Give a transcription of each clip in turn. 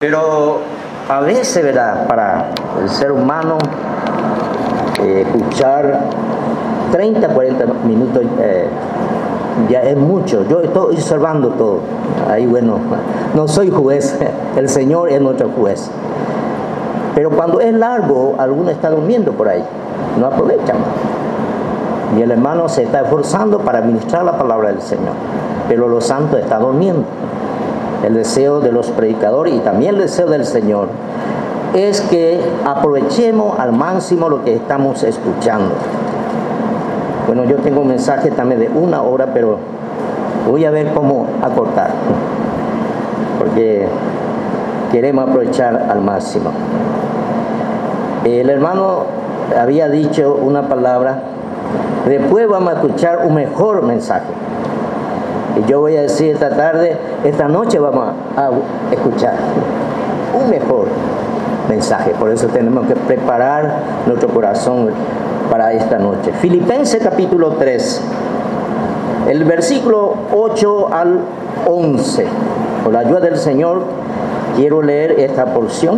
Pero a veces, ¿verdad? Para el ser humano, escuchar 30, 40 minutos ya es mucho. Yo estoy observando todo. Ahí, bueno, no soy juez, el Señor es nuestro juez. Pero cuando es largo, alguno está durmiendo por ahí, no aprovechan. Y el hermano se está esforzando para ministrar la palabra del Señor, pero los santos están durmiendo. El deseo de los predicadores y también el deseo del Señor es que aprovechemos al máximo lo que estamos escuchando. Bueno, yo tengo un mensaje también de 1 hora, pero voy a ver cómo acortar, porque queremos aprovechar al máximo. El hermano había dicho una palabra, después vamos a escuchar un mejor mensaje. Y yo voy a decir esta noche vamos a escuchar un mejor mensaje. Por eso tenemos que preparar nuestro corazón para esta noche. Filipenses capítulo 3, el versículo 8 al 11. Con la ayuda del Señor quiero leer esta porción.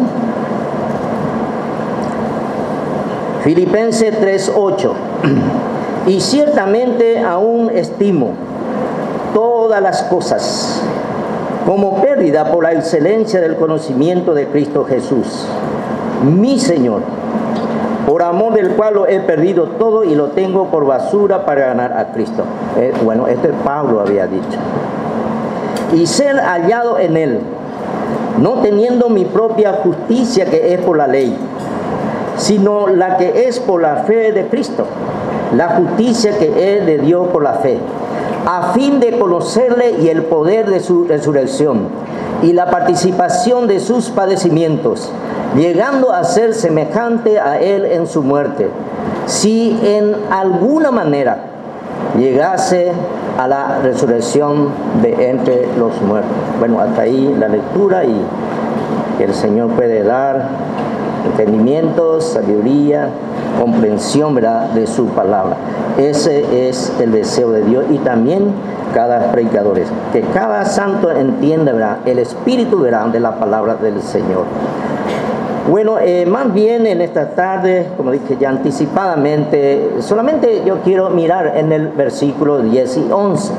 Filipenses 3, 8. Y ciertamente aún estimo todas las cosas como pérdida por la excelencia del conocimiento de Cristo Jesús, mi Señor, por amor del cual lo he perdido todo y lo tengo por basura para ganar a Cristo. Bueno, esto Pablo había dicho. Y ser hallado en él, no teniendo mi propia justicia que es por la ley, sino la que es por la fe de Cristo, la justicia que es de Dios por la fe, a fin de conocerle y el poder de su resurrección y la participación de sus padecimientos, llegando a ser semejante a él en su muerte, si en alguna manera llegase a la resurrección de entre los muertos. Bueno, hasta ahí la lectura, y que el Señor puede dar entendimiento, sabiduría, comprensión, ¿verdad?, de su palabra. Ese es el deseo de Dios, y también cada predicador, que cada santo entienda, ¿verdad?, el espíritu, ¿verdad?, de la palabra del Señor. Bueno, más bien en esta tarde, como dije ya anticipadamente, solamente yo quiero mirar en el versículo 10 y 11,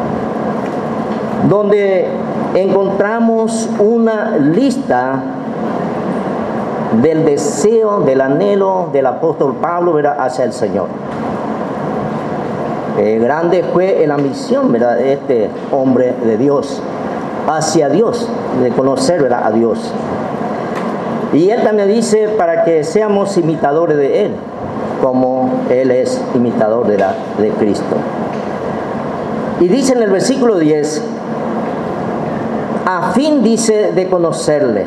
donde encontramos una lista del deseo, del anhelo del apóstol Pablo, ¿verdad?, hacia el Señor. Grande fue la misión, ¿verdad?, de este hombre de Dios, hacia Dios, de conocer, ¿verdad?, a Dios. Y él también dice para que seamos imitadores de él, como él es imitador de Cristo. Y dice en el versículo 10, a fin, dice, de conocerle.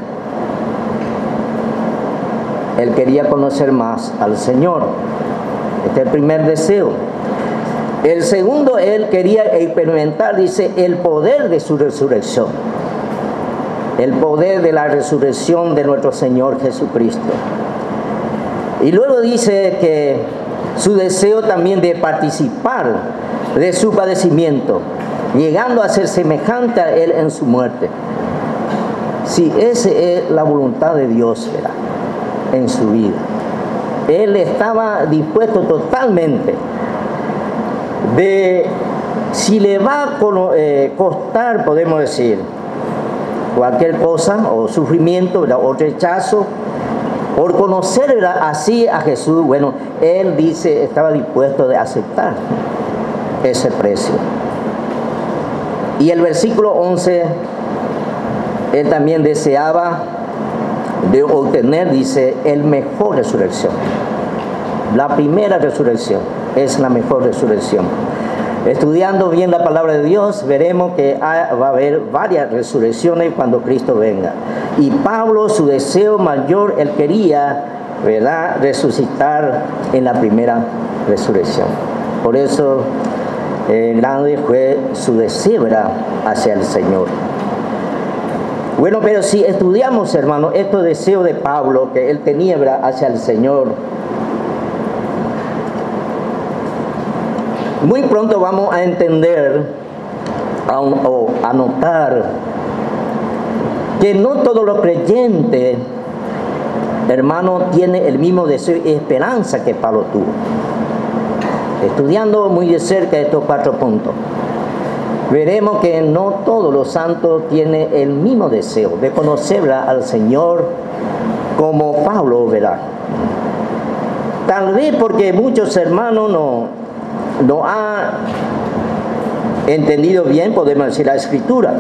Él quería conocer más al Señor. Este es el primer deseo. El segundo, él quería experimentar, dice, el poder de su resurrección. El poder de la resurrección de nuestro Señor Jesucristo. Y luego dice que su deseo también de participar de su padecimiento, llegando a ser semejante a él en su muerte. Sí, esa es la voluntad de Dios, ¿verdad?, en su vida. Él estaba dispuesto totalmente de, si le va a costar, podemos decir, cualquier cosa, o sufrimiento, ¿verdad?, o rechazo, por conocer, ¿verdad?, así a Jesús, bueno, él dice, estaba dispuesto de aceptar ese precio. Y el versículo 11, él también deseaba de obtener, dice, el mejor resurrección. La primera resurrección es la mejor resurrección. Estudiando bien la palabra de Dios, veremos que va a haber varias resurrecciones cuando Cristo venga. Y Pablo, su deseo mayor, él quería, ¿verdad?, resucitar en la primera resurrección. Por eso, grande fue su deseo, ¿verdad?, hacia el Señor. Bueno, pero si estudiamos, hermano, estos deseos de Pablo que él tenía, ¿verdad?, hacia el Señor, muy pronto vamos a entender o a notar Porque no todos los creyentes, hermano, tienen el mismo deseo y esperanza que Pablo tuvo. Estudiando muy de cerca estos 4 puntos, veremos que no todos los santos tienen el mismo deseo de conocer al Señor como Pablo, ¿verdad? Tal vez porque muchos hermanos no han entendido bien, podemos decir, la Escritura.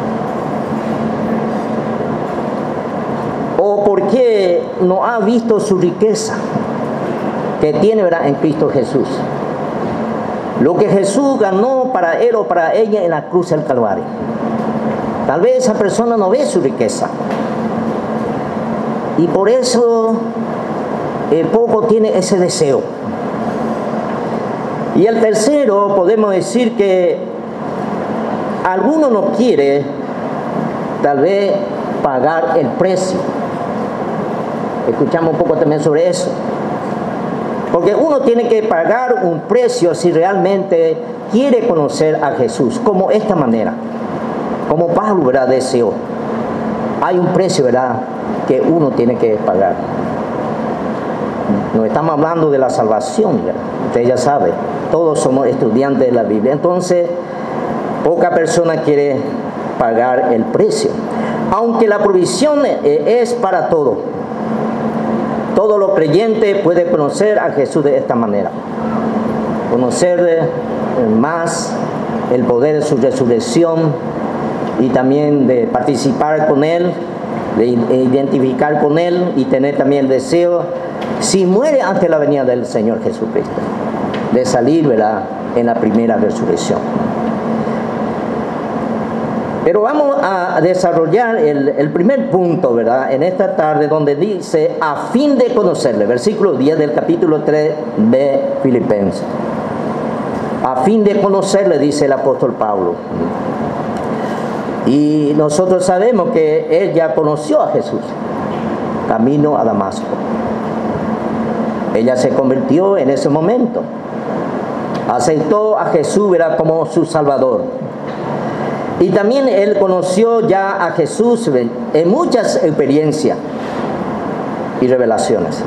O porque no ha visto su riqueza que tiene, ¿verdad?, en Cristo Jesús. Lo que Jesús ganó para él o para ella en la cruz del Calvario. Tal vez esa persona no ve su riqueza. Y por eso poco tiene ese deseo. Y el tercero, podemos decir que alguno no quiere tal vez pagar el precio. Escuchamos un poco también sobre eso. Porque uno tiene que pagar un precio si realmente quiere conocer a Jesús, como esta manera, como Pablo, ¿verdad?, deseó. Hay un precio, ¿verdad?, que uno tiene que pagar. No estamos hablando de la salvación, ¿verdad? Usted ya sabe, todos somos estudiantes de la Biblia. Entonces, poca persona quiere pagar el precio. Aunque la provisión es para todo. Todo lo creyente puede conocer a Jesús de esta manera. Conocer más el poder de su resurrección y también de participar con Él, de identificar con Él y tener también el deseo, si muere ante la venida del Señor Jesucristo, de salir, ¿verdad?, en la primera resurrección. Pero vamos a desarrollar el primer punto, ¿verdad?, en esta tarde, donde dice, a fin de conocerle, versículo 10 del capítulo 3 de Filipenses. A fin de conocerle, dice el apóstol Pablo. Y nosotros sabemos que él ya conoció a Jesús, camino a Damasco. Ella se convirtió en ese momento. Aceptó a Jesús, ¿verdad?, como su Salvador. Y también él conoció ya a Jesús en muchas experiencias y revelaciones.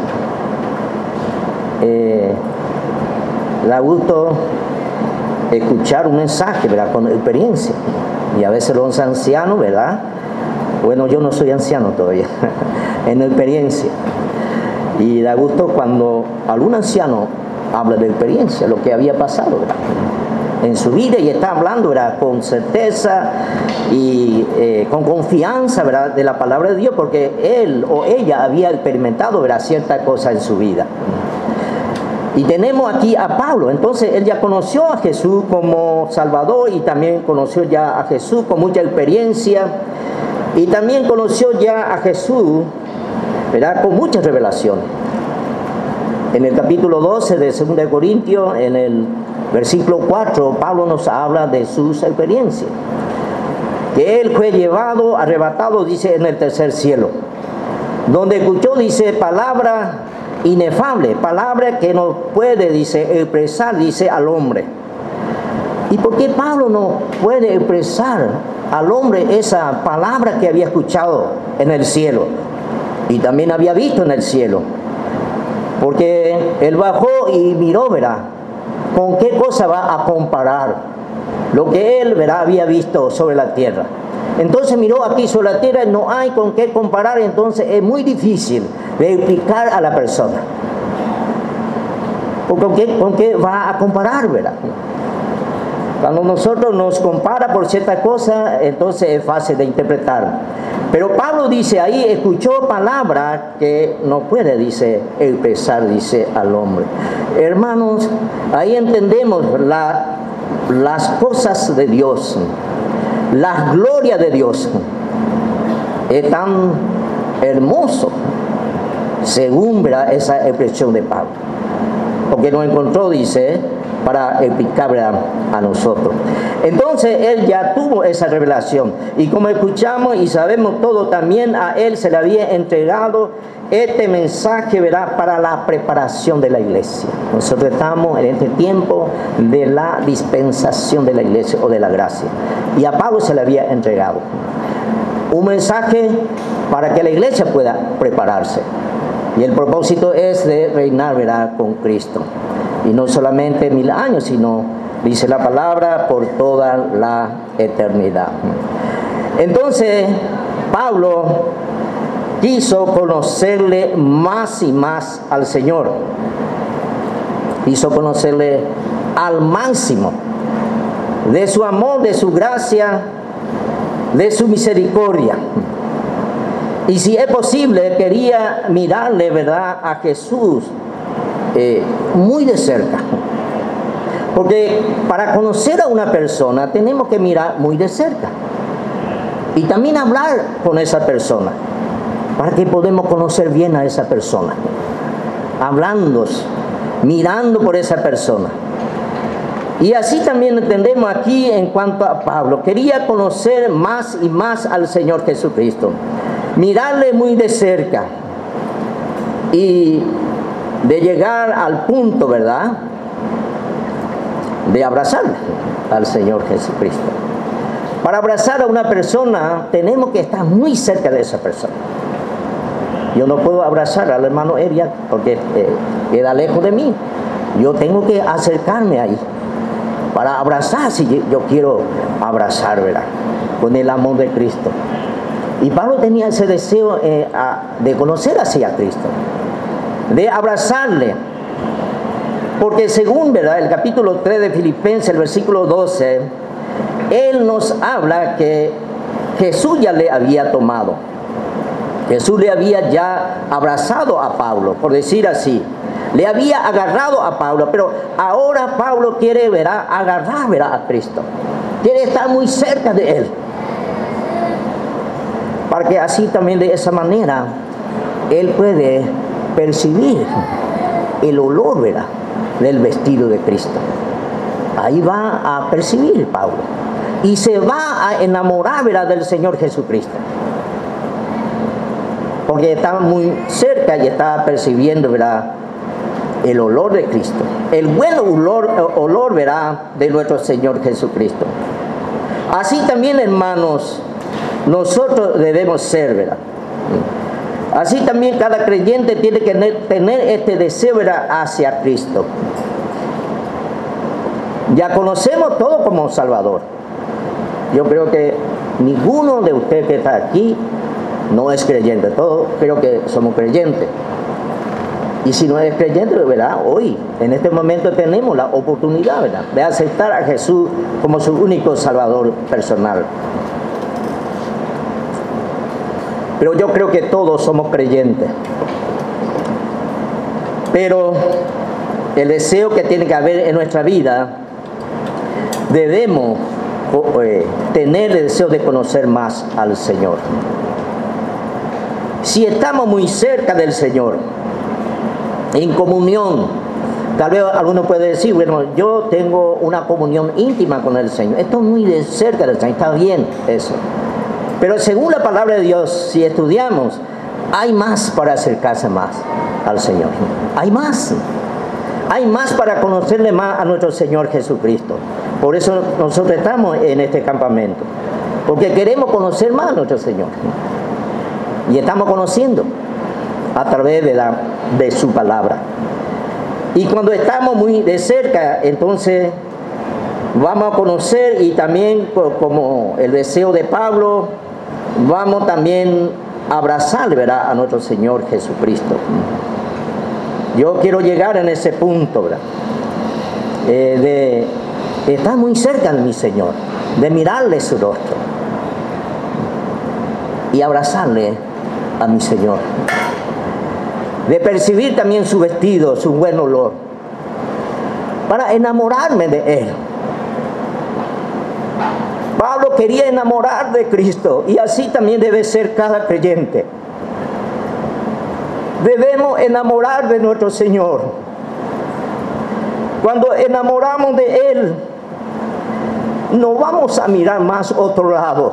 Da gusto escuchar un mensaje, ¿verdad?, con experiencia. Y a veces los ancianos, ¿verdad? Bueno, yo no soy anciano todavía, en experiencia. Y da gusto cuando algún anciano habla de experiencia, lo que había pasado, ¿verdad?, en su vida, y está hablando, ¿verdad?, con certeza y con confianza, ¿verdad?, de la palabra de Dios, porque él o ella había experimentado, ¿verdad?, cierta cosa en su vida. Y tenemos aquí a Pablo. Entonces él ya conoció a Jesús como Salvador y también conoció ya a Jesús con mucha experiencia, y también conoció ya a Jesús, ¿verdad?, con muchas revelaciones. En el capítulo 12 de 2 de Corintios, en el versículo 4, Pablo nos habla de sus experiencias. Que él fue llevado, arrebatado, dice, en el tercer cielo. Donde escuchó, dice, palabra inefable, palabra que no puede, dice, expresar, dice, al hombre. ¿Y por qué Pablo no puede expresar al hombre esa palabra que había escuchado en el cielo? Y también había visto en el cielo. Porque él bajó y miró, ¿verdad?, ¿con qué cosa va a comparar lo que él, ¿verdad?, había visto sobre la tierra? Entonces miró aquí sobre la tierra y no hay con qué comparar, entonces es muy difícil de explicar a la persona. ¿Con qué va a comparar, verdad? Cuando nosotros nos compara por cierta cosa, entonces es fácil de interpretar. Pero Pablo dice ahí, escuchó palabras que no puede, dice, expresar, dice, al hombre. Hermanos, ahí entendemos las cosas de Dios, la gloria de Dios. Es tan hermoso, según, ¿verdad?, esa expresión de Pablo. Porque nos encontró, dice, para explicar a nosotros. Entonces él ya tuvo esa revelación, y como escuchamos y sabemos todo, también a él se le había entregado este mensaje, ¿verdad?, para la preparación de la iglesia. Nosotros estamos en este tiempo de la dispensación de la iglesia o de la gracia, y a Pablo se le había entregado. un mensaje para que la iglesia pueda prepararse. Y el propósito es de reinar, ¿verdad?, con Cristo. Y no solamente 1000 años, sino, dice la palabra, por toda la eternidad. Entonces, Pablo quiso conocerle más y más al Señor. Quiso conocerle al máximo de su amor, de su gracia, de su misericordia. Y si es posible, quería mirarle, ¿verdad?, a Jesús muy de cerca. Porque para conocer a una persona tenemos que mirar muy de cerca. Y también hablar con esa persona, para que podamos conocer bien a esa persona. Hablando, mirando por esa persona. Y así también entendemos aquí en cuanto a Pablo. Quería conocer más y más al Señor Jesucristo. Mirarle muy de cerca. Y de llegar al punto, ¿verdad?, de abrazarle al Señor Jesucristo. Para abrazar a una persona tenemos que estar muy cerca de esa persona. Yo no puedo abrazar al hermano Eria porque queda lejos de mí. Yo tengo que acercarme ahí para abrazar, si yo quiero abrazar, ¿verdad?, con el amor de Cristo. Y Pablo tenía ese deseo de conocer así a Cristo, de abrazarle. Porque según, ¿verdad?, el capítulo 3 de Filipenses, el versículo 12, él nos habla que Jesús ya le había tomado. Jesús le había ya abrazado a Pablo, por decir así. Le había agarrado a Pablo, pero ahora Pablo quiere, ¿verdad?, agarrar, ¿verdad?, a Cristo. Quiere estar muy cerca de Él. Para que así también de esa manera Él puede percibir el olor, ¿verdad?, del vestido de Cristo. Ahí va a percibir Pablo. Y se va a enamorar, ¿verdad?, del Señor Jesucristo. Porque está muy cerca y está percibiendo, ¿verdad?, el olor de Cristo. El buen olor, ¿verdad?, de nuestro Señor Jesucristo. Así también, hermanos, nosotros debemos ser, ¿verdad? Así también cada creyente tiene que tener este deseo, ¿verdad?, hacia Cristo. Ya conocemos todo como Salvador. Yo creo que ninguno de ustedes que está aquí no es creyente. Todos creo que somos creyentes. Y si no eres creyente, ¿verdad?, hoy, en este momento tenemos la oportunidad, ¿verdad?, de aceptar a Jesús como su único Salvador personal. Pero yo creo que todos somos creyentes. Pero el deseo que tiene que haber en nuestra vida, debemos tener el deseo de conocer más al Señor. Si estamos muy cerca del Señor, en comunión, tal vez alguno puede decir, bueno, yo tengo una comunión íntima con el Señor. Esto es muy de cerca del Señor, está bien eso. Pero según la palabra de Dios, si estudiamos, hay más para acercarse más al Señor. Hay más. Hay más para conocerle más a nuestro Señor Jesucristo. Por eso nosotros estamos en este campamento. Porque queremos conocer más a nuestro Señor. Y estamos conociendo a través de su palabra. Y cuando estamos muy de cerca, entonces vamos a conocer, y también como el deseo de Pablo, vamos también a abrazar, ¿verdad?, a nuestro Señor Jesucristo. Yo quiero llegar en ese punto, ¿verdad?, de estar muy cerca de mi Señor, de mirarle su rostro y abrazarle a mi Señor, de percibir también su vestido, su buen olor, para enamorarme de Él. Pablo quería enamorar de Cristo, y así también debe ser cada creyente. Debemos enamorar de nuestro Señor. Cuando enamoramos de Él, no vamos a mirar más otro lado.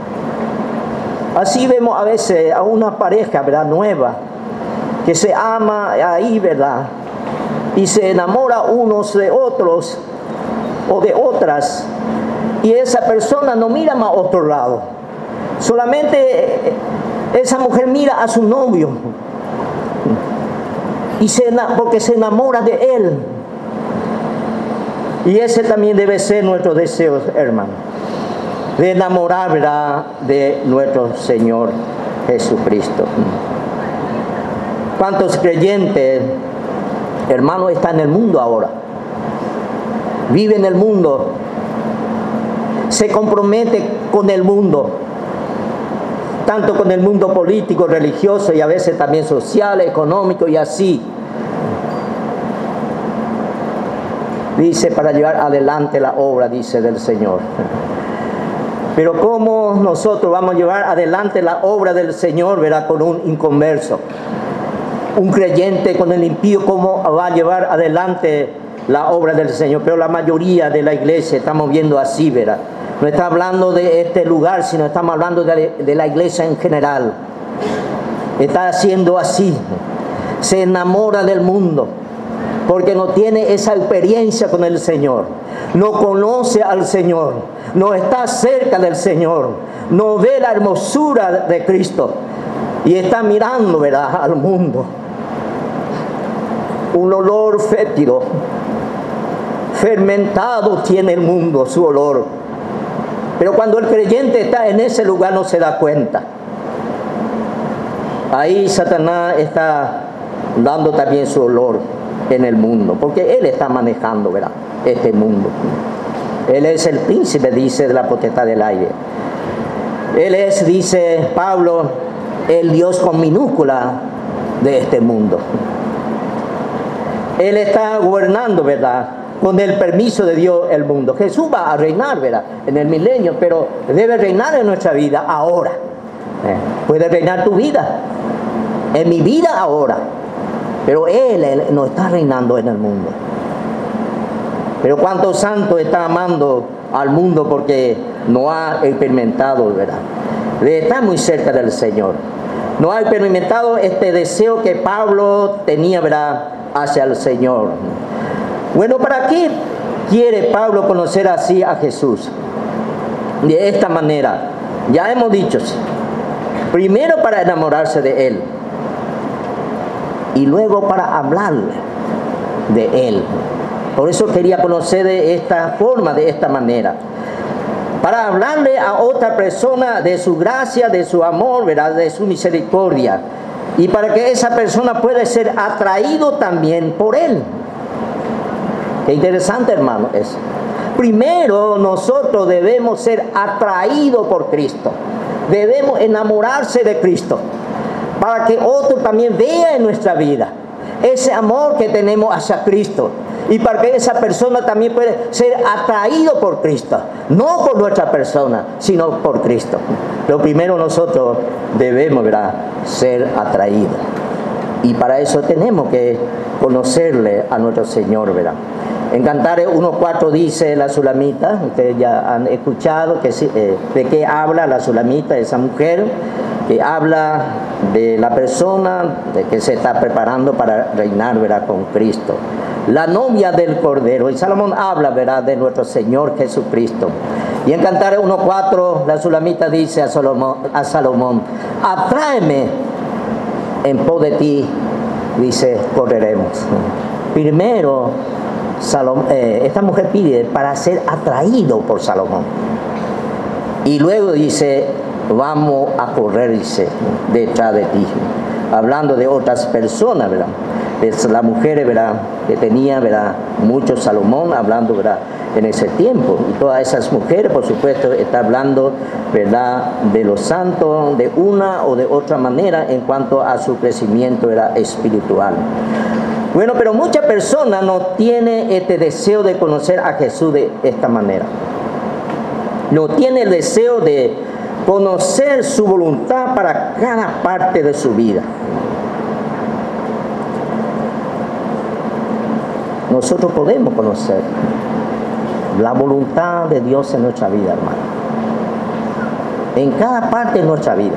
Así vemos a veces a una pareja, ¿verdad?, nueva, que se ama ahí, ¿verdad?, y se enamora unos de otros o de otras, y esa persona no mira más a otro lado, Solamente esa mujer mira a su novio y porque se enamora de él. Y ese también debe ser nuestro deseo, hermano, de enamorar, ¿verdad?, de nuestro Señor Jesucristo. ¿Cuántos creyentes, hermano, están en el mundo ahora? Vive en el mundo, se compromete con el mundo, tanto con el mundo político, religioso y a veces también social, económico y así. Dice, para llevar adelante la obra, dice, del Señor. Pero ¿cómo nosotros vamos a llevar adelante la obra del Señor, ¿verdad?, con un inconverso? Un creyente con el impío, ¿cómo va a llevar adelante la obra del Señor? Pero la mayoría de la iglesia estamos viendo así, ¿verdad? No está hablando de este lugar, sino estamos hablando de la iglesia en general. Está haciendo así. Se enamora del mundo porque no tiene esa experiencia con el Señor. No conoce al Señor. No está cerca del Señor. No ve la hermosura de Cristo. Y está mirando, ¿verdad?, al mundo. Un olor fétido, fermentado tiene el mundo, su olor. Pero cuando el creyente está en ese lugar no se da cuenta. Ahí Satanás está dando también su olor en el mundo, porque él está manejando, ¿verdad?, este mundo. Él es el príncipe, dice, de la potestad del aire. Él es, dice Pablo, el Dios con minúscula de este mundo. Él está gobernando, ¿verdad?, con el permiso de Dios el mundo. Jesús va a reinar, ¿verdad?, en el milenio, pero debe reinar en nuestra vida ahora. Puede reinar tu vida, en mi vida ahora, pero Él no está reinando en el mundo. Pero ¿cuántos santos están amando al mundo porque no ha experimentado, ¿verdad?, de estar muy cerca del Señor? No ha experimentado este deseo que Pablo tenía, ¿verdad?, hacia el Señor. Bueno, ¿para qué quiere Pablo conocer así a Jesús? De esta manera, ya hemos dicho, primero para enamorarse de Él y luego para hablarle de Él. Por eso quería conocer de esta forma, de esta manera. Para hablarle a otra persona de su gracia, de su amor, ¿verdad?, de su misericordia. Y para que esa persona pueda ser atraído también por Él. Qué interesante, hermano, eso. Primero nosotros debemos ser atraídos por Cristo. Debemos enamorarse de Cristo. Para que otro también vea en nuestra vida ese amor que tenemos hacia Cristo. Y para que esa persona también pueda ser atraído por Cristo. No por nuestra persona, sino por Cristo. Lo primero nosotros debemos, ¿verdad?, ser atraídos. Y para eso tenemos que conocerle a nuestro Señor, ¿verdad? En Cantares 1:4 dice la Sulamita, ustedes ya han escuchado de qué habla la Sulamita, esa mujer que habla de la persona de que se está preparando para reinar, ¿verdad?, con Cristo. La novia del Cordero. Y Salomón habla, ¿verdad?, de nuestro Señor Jesucristo. Y en Cantares 1:4 la Sulamita dice a Salomón, atráeme en pos de ti, dice, correremos. Primero, esta mujer pide para ser atraído por Salomón. Y luego dice, vamos a correr, dice, detrás de ti. Hablando de otras personas, ¿verdad? Es la mujer, ¿verdad?, que tenía, ¿verdad?, mucho Salomón, hablando, ¿verdad?, en ese tiempo. Y todas esas mujeres, por supuesto, está hablando, ¿verdad?, de los santos de una o de otra manera en cuanto a su crecimiento, ¿verdad?, espiritual. Bueno, pero muchas personas no tienen este deseo de conocer a Jesús de esta manera. No tiene el deseo de conocer su voluntad para cada parte de su vida. Nosotros podemos conocer la voluntad de Dios en nuestra vida, hermano. En cada parte de nuestra vida.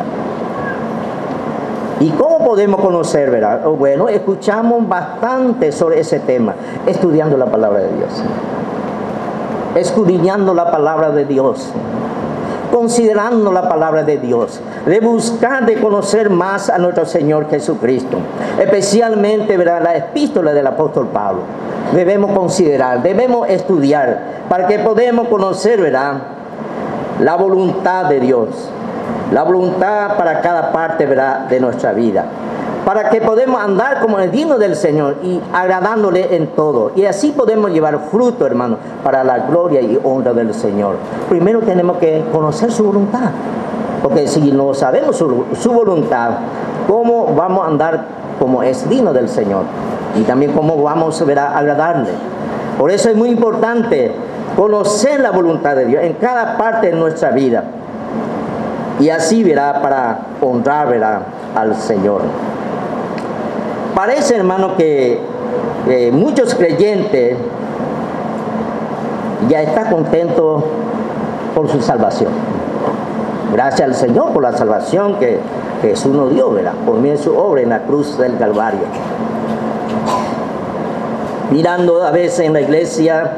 ¿Y cómo podemos conocer, verdad? Bueno, escuchamos bastante sobre ese tema, estudiando la palabra de Dios, escudriñando la palabra de Dios, considerando la palabra de Dios, de buscar, de conocer más a nuestro Señor Jesucristo, especialmente, ¿verdad?, la epístola del apóstol Pablo. Debemos considerar, debemos estudiar, para que podamos conocer, ¿verdad?, la voluntad de Dios, la voluntad para cada parte, ¿verdad?, de nuestra vida, para que podamos andar como es digno del Señor y agradándole en todo. Y así podemos llevar fruto, hermano, para la gloria y honra del Señor. Primero tenemos que conocer su voluntad, porque si no sabemos su voluntad, ¿cómo vamos a andar como es digno del Señor? Y también cómo vamos a agradarle. Por eso es muy importante conocer la voluntad de Dios en cada parte de nuestra vida. Y así, verá, para honrar, verá, al Señor. Parece, hermano, que muchos creyentes ya están contentos por su salvación. Gracias al Señor por la salvación que Jesús nos dio, ¿verdad?, por medio de su obra en la cruz del Calvario. Mirando a veces en la iglesia,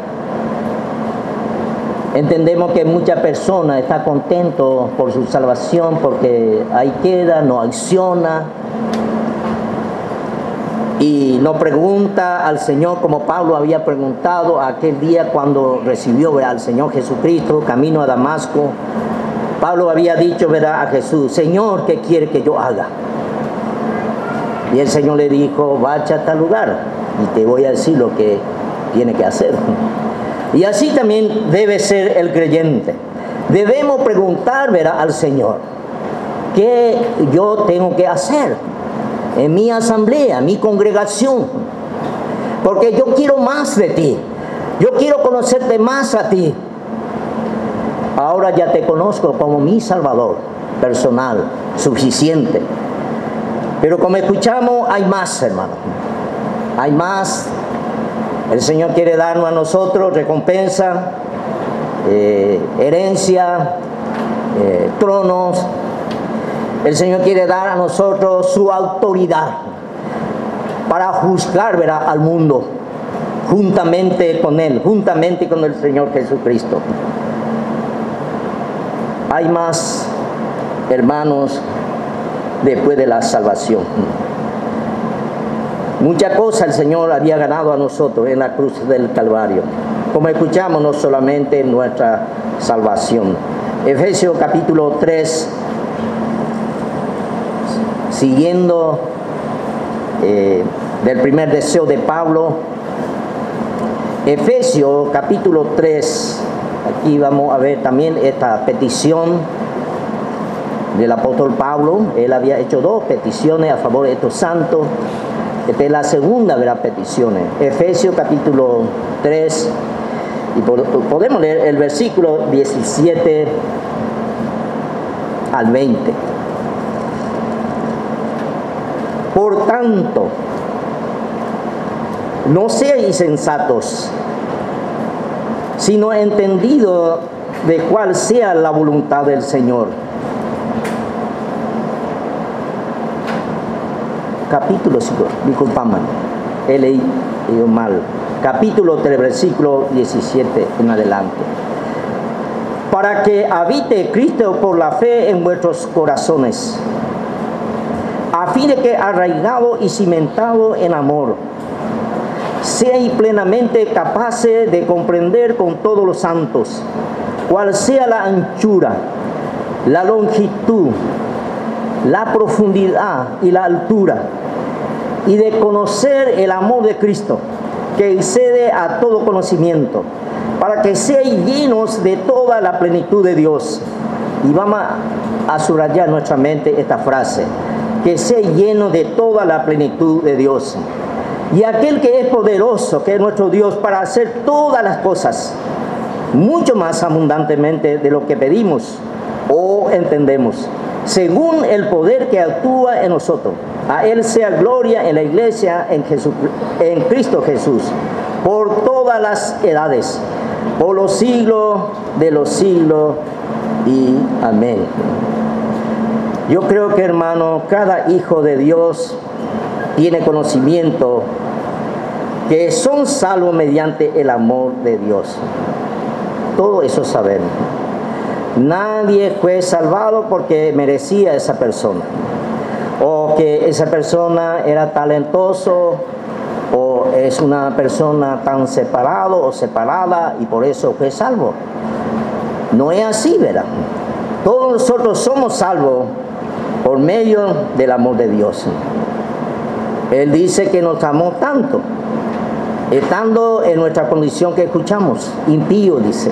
entendemos que muchas personas están contentos por su salvación porque ahí queda, no acciona. Y no pregunta al Señor como Pablo había preguntado aquel día cuando recibió, ¿verdad?, al Señor Jesucristo camino a Damasco. Pablo había dicho, ¿verdad?, a Jesús: Señor, ¿qué quiere que yo haga? Y el Señor le dijo: vaya a tal lugar y te voy a decir lo que tiene que hacer. Y así también debe ser el creyente. Debemos preguntar, ¿verdad?, al Señor: ¿qué yo tengo que hacer en mi asamblea, mi congregación? Porque yo quiero más de ti, yo quiero conocerte más a ti. Ahora ya te conozco como mi Salvador personal, suficiente. Pero como escuchamos, hay más, hermano, hay más. El Señor quiere darnos a nosotros recompensa, herencia, tronos. El Señor quiere dar a nosotros su autoridad para juzgar, ¿verdad?, al mundo, juntamente con Él, juntamente con el Señor Jesucristo. Hay más, hermanos, después de la salvación. Muchas cosas el Señor había ganado a nosotros en la cruz del Calvario. Como escuchamos, no solamente nuestra salvación. Efesios capítulo 3, siguiendo del primer deseo de Pablo. Efesios capítulo 3, aquí vamos a ver también esta petición del apóstol Pablo. Él había hecho dos peticiones a favor de estos santos. Esta es la segunda de las peticiones. Efesios capítulo 3, y podemos leer el versículo 17 al 20. Por tanto, no seáis insensatos, sino entendido de cuál sea la voluntad del Señor. Capítulo 5, disculpame, he leído mal. Capítulo 3, versículo 17 en adelante. Para que habite Cristo por la fe en vuestros corazones, a fin de que arraigado y cimentado en amor, seáis plenamente capaces de comprender con todos los santos cuál sea la anchura, la longitud, la profundidad y la altura, y de conocer el amor de Cristo, que excede a todo conocimiento, para que seáis llenos de toda la plenitud de Dios. Y vamos a subrayar en nuestra mente esta frase: que seáis llenos de toda la plenitud de Dios. Y aquel que es poderoso, que es nuestro Dios, para hacer todas las cosas, mucho más abundantemente de lo que pedimos o entendemos, según el poder que actúa en nosotros. A Él sea gloria en la iglesia, en Cristo Jesús, por todas las edades, por los siglos de los siglos, y amén. Yo creo que, hermano, cada hijo de Dios tiene conocimiento que son salvos mediante el amor de Dios. Todo eso sabemos. Nadie fue salvado porque merecía esa persona, o que esa persona era talentoso, o es una persona tan separado o separada y por eso fue salvo. No es así, ¿verdad? Todos nosotros somos salvos por medio del amor de Dios. Él dice que nos amó tanto, estando en nuestra condición que escuchamos, impíos, dice,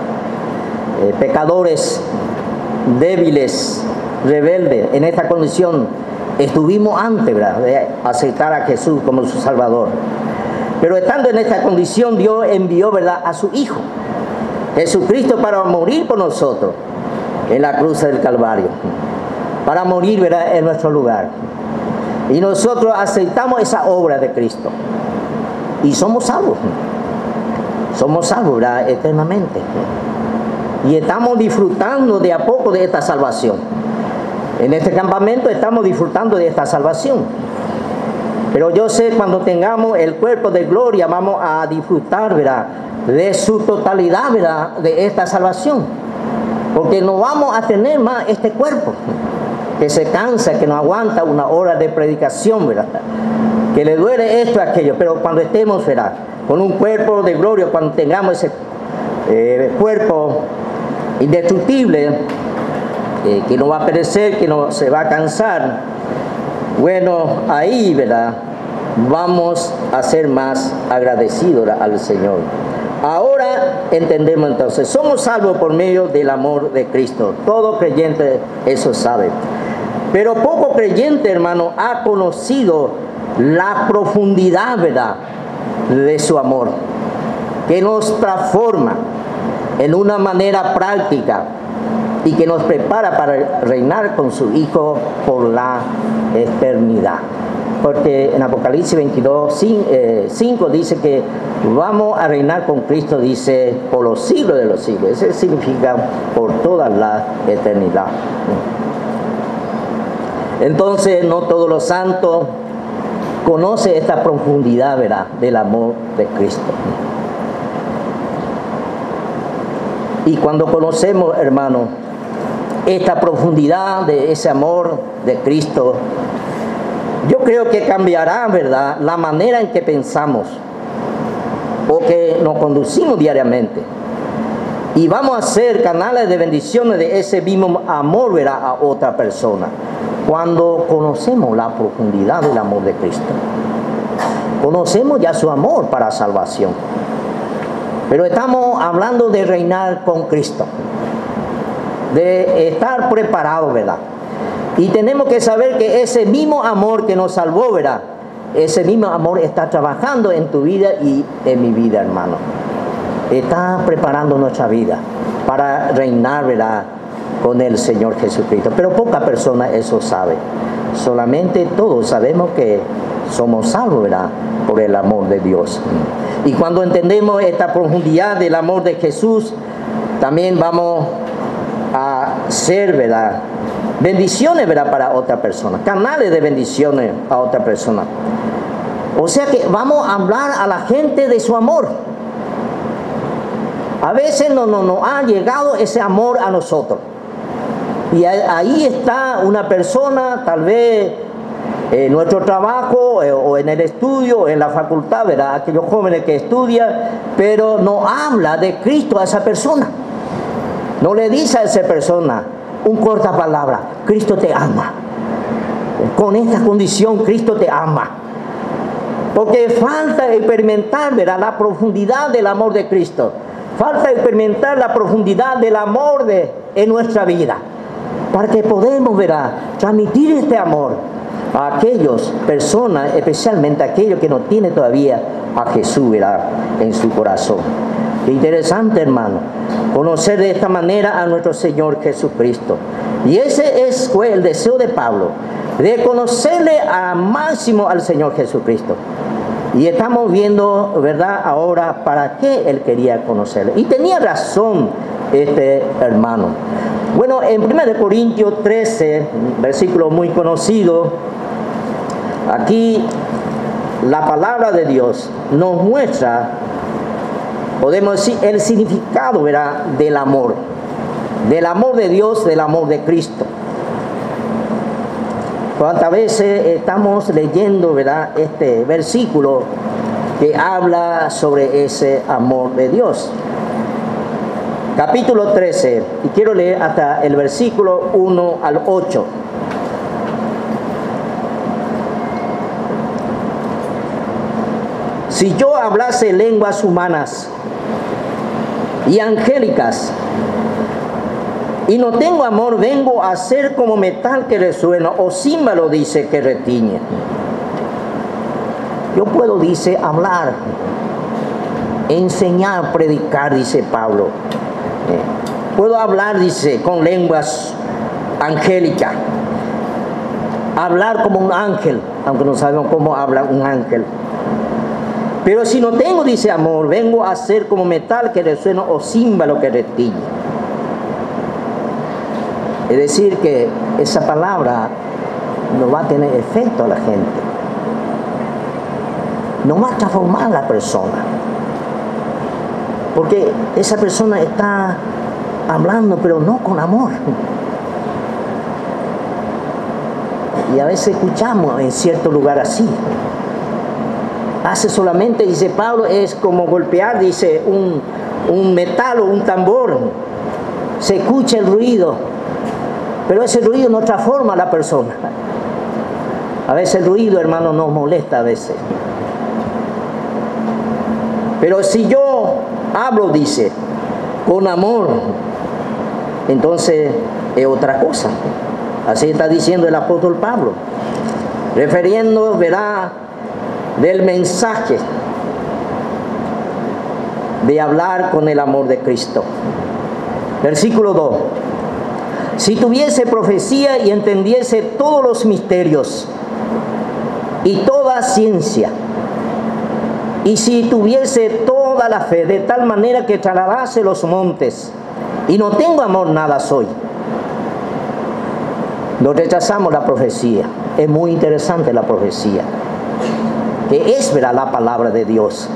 pecadores, débiles, rebeldes. En esta condición estuvimos antes, ¿verdad?, de aceptar a Jesús como su Salvador. Pero estando en esta condición, Dios envió, ¿verdad?, a su Hijo Jesucristo para morir por nosotros en la cruz del Calvario, para morir, ¿verdad?, en nuestro lugar. Y nosotros aceptamos esa obra de Cristo y somos salvos. Somos salvos, ¿verdad?, eternamente. Y estamos disfrutando de a poco de esta salvación. En este campamento estamos disfrutando de esta salvación. Pero yo sé, cuando tengamos el cuerpo de gloria, vamos a disfrutar, ¿verdad?, de su totalidad, ¿verdad?, de esta salvación. Porque no vamos a tener más este cuerpo que se cansa, que no aguanta una hora de predicación, ¿verdad?, que le duele esto y aquello. Pero cuando estemos, ¿verdad?, con un cuerpo de gloria, cuando tengamos ese cuerpo indestructible, que no va a perecer, que no se va a cansar, bueno, ahí, ¿verdad?, vamos a ser más agradecidos al Señor. Ahora entendemos entonces, somos salvos por medio del amor de Cristo. Todo creyente eso sabe. Pero poco creyente, hermano, ha conocido la profundidad, ¿verdad?, de su amor, que nos transforma en una manera práctica y que nos prepara para reinar con su Hijo por la eternidad. Porque en Apocalipsis 22:5 dice que vamos a reinar con Cristo, dice, por los siglos de los siglos. Eso significa por toda la eternidad. Entonces, no todos los santos conocen esta profundidad, ¿verdad?, del amor de Cristo. Y cuando conocemos, hermano, esta profundidad de ese amor de Cristo, yo creo que cambiará, ¿verdad?, la manera en que pensamos o que nos conducimos diariamente. Y vamos a ser canales de bendiciones de ese mismo amor, ¿verdad?, a otra persona. Cuando conocemos la profundidad del amor de Cristo, conocemos ya su amor para salvación. Pero estamos hablando de reinar con Cristo, de estar preparados, ¿verdad? Y tenemos que saber que ese mismo amor que nos salvó, ¿verdad?, ese mismo amor está trabajando en tu vida y en mi vida, hermano. Está preparando nuestra vida para reinar, ¿verdad?, con el Señor Jesucristo. Pero poca persona eso sabe. Solamente todos sabemos que somos salvos, ¿verdad?, por el amor de Dios. Y cuando entendemos esta profundidad del amor de Jesús, también vamos a ser, ¿verdad?, bendiciones, ¿verdad?, para otra persona, canales de bendiciones a otra persona. O sea que vamos a hablar a la gente de su amor. A veces no ha llegado ese amor a nosotros. Y ahí está una persona, tal vez en nuestro trabajo o en el estudio, o en la facultad, ¿verdad?, aquellos jóvenes que estudian, pero no habla de Cristo a esa persona. No le dice a esa persona un corta palabra: Cristo te ama. Con esta condición Cristo te ama. Porque falta experimentar, ¿verdad?, la profundidad del amor de Cristo. Falta experimentar la profundidad del amor en nuestra vida, para que podamos, ¿verdad?, transmitir este amor a aquellas personas, especialmente a aquellos que no tienen todavía a Jesús, ¿verdad?, en su corazón. Qué interesante, hermano, conocer de esta manera a nuestro Señor Jesucristo. Y ese fue el deseo de Pablo, de conocerle al máximo al Señor Jesucristo. Y estamos viendo, ¿verdad?, ahora para qué él quería conocerle. Y tenía razón este hermano. Bueno, en 1 Corintios 13, versículo muy conocido, aquí la palabra de Dios nos muestra, podemos decir, el significado, ¿verdad?, del amor. del amor de Dios, del amor de Cristo. ¿Cuántas veces estamos leyendo, verdad, este versículo que habla sobre ese amor de Dios? Capítulo 13, y quiero leer hasta el versículo 1 al 8. Si yo hablase lenguas humanas y angélicas, y no tengo amor, vengo a ser como metal que resuena, o címbalo, dice, que retiñe. Yo puedo, dice, hablar, enseñar, predicar, dice Pablo. Puedo hablar, dice, con lenguas angélicas. Hablar como un ángel, aunque no sabemos cómo habla un ángel. Pero si no tengo, dice, amor, vengo a ser como metal que resuena o címbalo que retiñe. Es decir, que esa palabra no va a tener efecto a la gente. No va a transformar a la persona. Porque esa persona está hablando, pero no con amor. Y a veces escuchamos en cierto lugar así. Hace solamente, dice Pablo, es como golpear, dice, un metal o un tambor. Se escucha el ruido, pero ese ruido no transforma a la persona. A veces el ruido, hermano, nos molesta a veces. Pero si yo hablo, dice, con amor, entonces es otra cosa. Así está diciendo el apóstol Pablo, refiriendo, verá, del mensaje de hablar con el amor de Cristo. Versículo 2. Si tuviese profecía y entendiese todos los misterios y toda ciencia, y si tuviese toda la fe, de tal manera que trasladase los montes, y no tengo amor, nada soy. No rechazamos la profecía. Es muy interesante la profecía, que es, ¿verdad?, la palabra de Dios.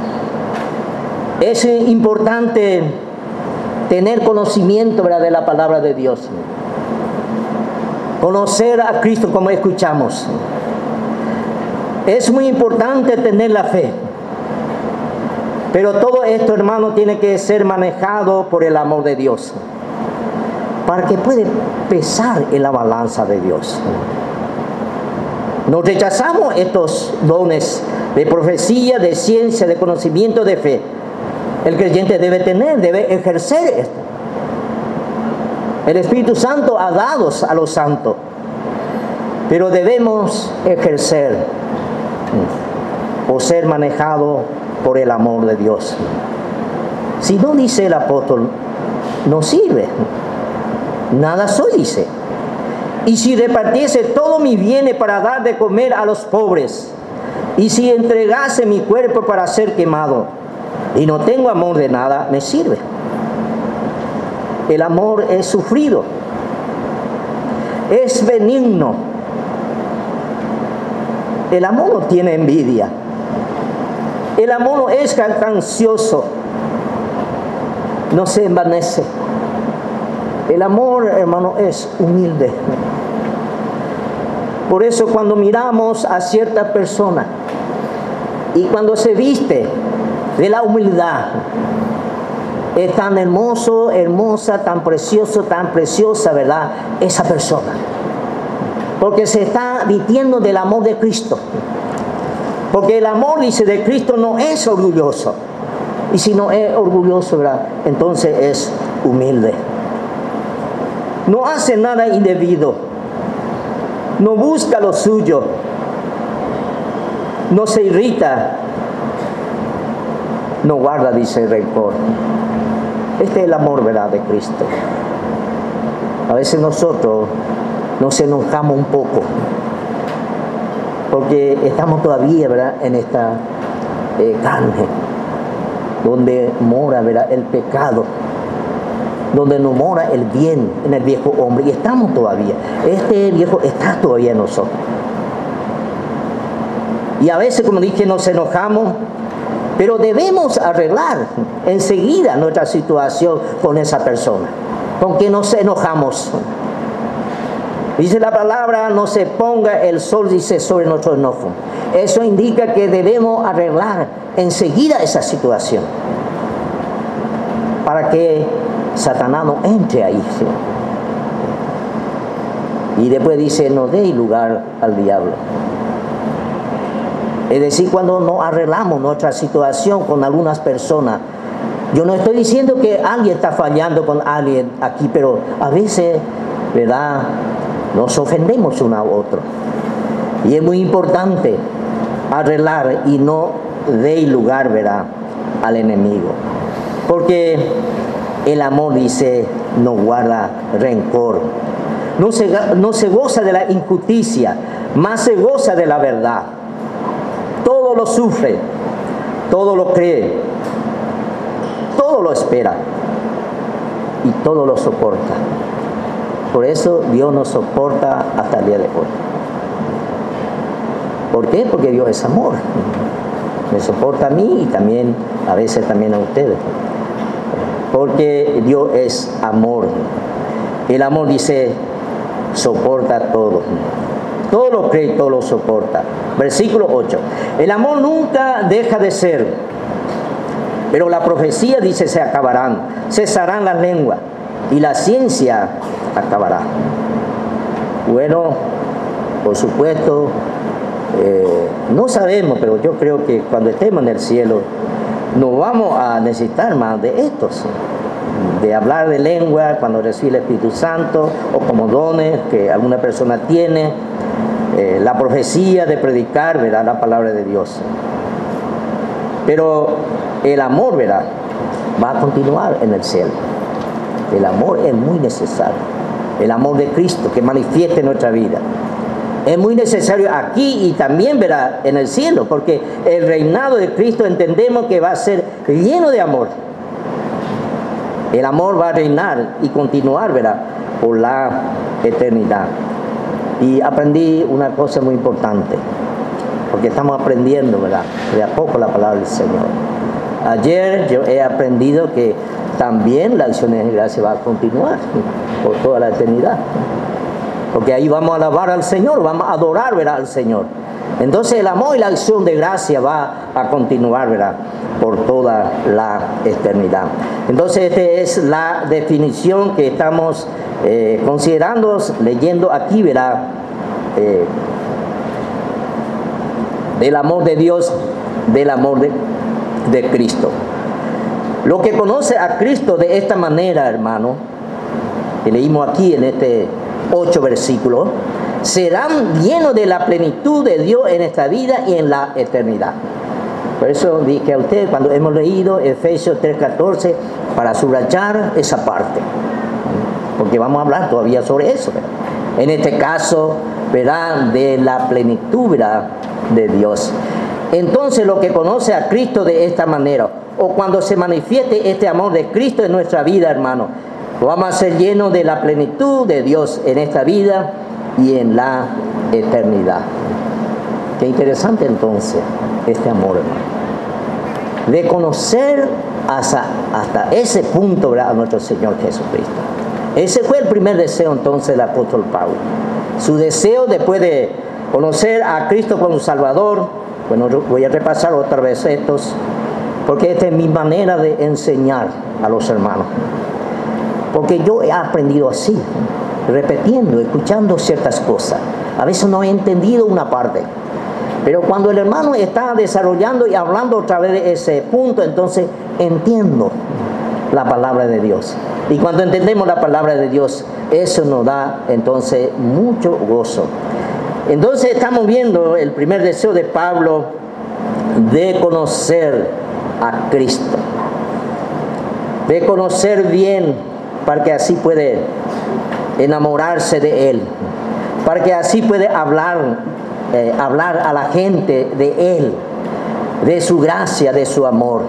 Es importante tener conocimiento, ¿verdad?, de la palabra de Dios. Conocer a Cristo como escuchamos. Es muy importante tener la fe. Pero todo esto, hermano, tiene que ser manejado por el amor de Dios, para que pueda pesar en la balanza de Dios. No rechazamos estos dones de profecía, de ciencia, de conocimiento, de fe. El creyente debe tener, debe ejercer esto. El Espíritu Santo ha dado a los santos, pero debemos ejercer o ser manejado por el amor de Dios. Si no, dice el apóstol, no sirve. Nada soy, dice. Y si repartiese todos mis bienes para dar de comer a los pobres, y si entregase mi cuerpo para ser quemado, y no tengo amor, de nada me sirve. El amor es sufrido, es benigno. El amor no tiene envidia. El amor no es jactancioso, no se envanece. El amor, hermano, es humilde. Por eso cuando miramos a cierta persona y cuando se viste de la humildad, es tan hermoso, hermosa, tan precioso, tan preciosa, ¿verdad?, esa persona. Porque se está vistiendo del amor de Cristo. Porque el amor, dice, de Cristo no es orgulloso. Y si no es orgulloso, ¿verdad?, entonces es humilde. No hace nada indebido. No busca lo suyo. No se irrita. No guarda, dice, rencor. Este es el amor, ¿verdad?, de Cristo. A veces nosotros nos enojamos un poco, porque estamos todavía, ¿verdad?, en esta carne, donde mora, ¿verdad?, el pecado, donde no mora el bien en el viejo hombre, y estamos todavía. Este viejo está todavía en nosotros. Y a veces, como dije, nos enojamos, pero debemos arreglar enseguida nuestra situación con esa persona. con que nos enojamos. Dice la palabra, no se ponga el sol, dice, sobre nuestro enojo. Eso indica que debemos arreglar enseguida esa situación para que Satanás no entre ahí, ¿sí? Y después dice, no dé lugar al diablo. Es decir, cuando no arreglamos nuestra situación con algunas personas, yo no estoy diciendo que alguien está fallando con alguien aquí, pero a veces, ¿verdad?, nos ofendemos uno a otro. Y es muy importante arreglar y no dé lugar, ¿verdad?, al enemigo. Porque el amor, dice, no guarda rencor. No se goza de la injusticia, más se goza de la verdad. Todo lo sufre, todo lo cree, todo lo espera y todo lo soporta. Por eso Dios nos soporta hasta el día de hoy. ¿Por qué? Porque Dios es amor. Me soporta a mí y también a veces también a ustedes. Porque Dios es amor. El amor, dice, soporta todo. Todo lo cree, todo lo soporta. Versículo 8. El amor nunca deja de ser, pero la profecía, dice, se acabarán. Cesarán las lenguas y la ciencia acabará. Bueno, por supuesto, no sabemos, pero yo creo que cuando estemos en el cielo no vamos a necesitar más de estos, de hablar de lengua cuando recibe el Espíritu Santo, o como dones que alguna persona tiene, la profecía de predicar, ¿verdad?, la palabra de Dios. Pero el amor, ¿verdad?, va a continuar en el cielo. El amor es muy necesario. El amor de Cristo que manifieste en nuestra vida. Es muy necesario aquí y también, ¿verdad?, en el cielo, porque el reinado de Cristo entendemos que va a ser lleno de amor. El amor va a reinar y continuar, ¿verdad?, por la eternidad. Y aprendí una cosa muy importante, porque estamos aprendiendo, ¿verdad?, de a poco la palabra del Señor. Ayer yo he aprendido que también la acción de gracia va a continuar por toda la eternidad. Porque ahí vamos a alabar al Señor, vamos a adorar, ¿verdad?, al Señor. Entonces el amor y la acción de gracia va a continuar, ¿verdad?, por toda la eternidad. Entonces esta es la definición que estamos considerando, leyendo aquí, ¿verdad?, del amor de Dios, del amor de Cristo. Lo que conoce a Cristo de esta manera, hermano, que leímos aquí en este 8 versículos, serán llenos de la plenitud de Dios en esta vida y en la eternidad. Por eso dije a usted, cuando hemos leído Efesios 3:14, para subrayar esa parte, porque vamos a hablar todavía sobre eso, ¿verdad? En este caso, ¿verdad?, de la plenitud, ¿verdad?, de Dios. Entonces, lo que conoce a Cristo de esta manera, o cuando se manifieste este amor de Cristo en nuestra vida, hermano, vamos a ser llenos de la plenitud de Dios en esta vida y en la eternidad. Qué interesante entonces este amor, hermano. De conocer hasta ese punto, ¿verdad?, a nuestro Señor Jesucristo. Ese fue el primer deseo entonces del apóstol Pablo. Su deseo después de conocer a Cristo como Salvador. Bueno, voy a repasar otra vez estos, porque esta es mi manera de enseñar a los hermanos. Porque yo he aprendido así, repitiendo, escuchando ciertas cosas. A veces no he entendido una parte, pero cuando el hermano está desarrollando y hablando otra vez de ese punto, entonces entiendo la palabra de Dios. Y cuando entendemos la palabra de Dios, eso nos da entonces mucho gozo. Entonces estamos viendo el primer deseo de Pablo de conocer a Cristo, de conocer bien, para que así puede enamorarse de Él, para que así puede hablar a la gente de Él, de su gracia, de su amor,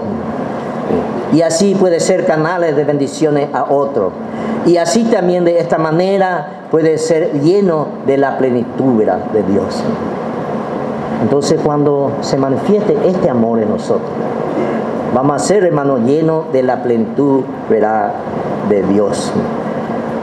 y así puede ser canales de bendiciones a otros, y así también de esta manera puede ser lleno de la plenitud, ¿verdad?, de Dios. Entonces cuando se manifieste este amor en nosotros, vamos a ser, hermanos, llenos de la plenitud, ¿verdad?, de Dios.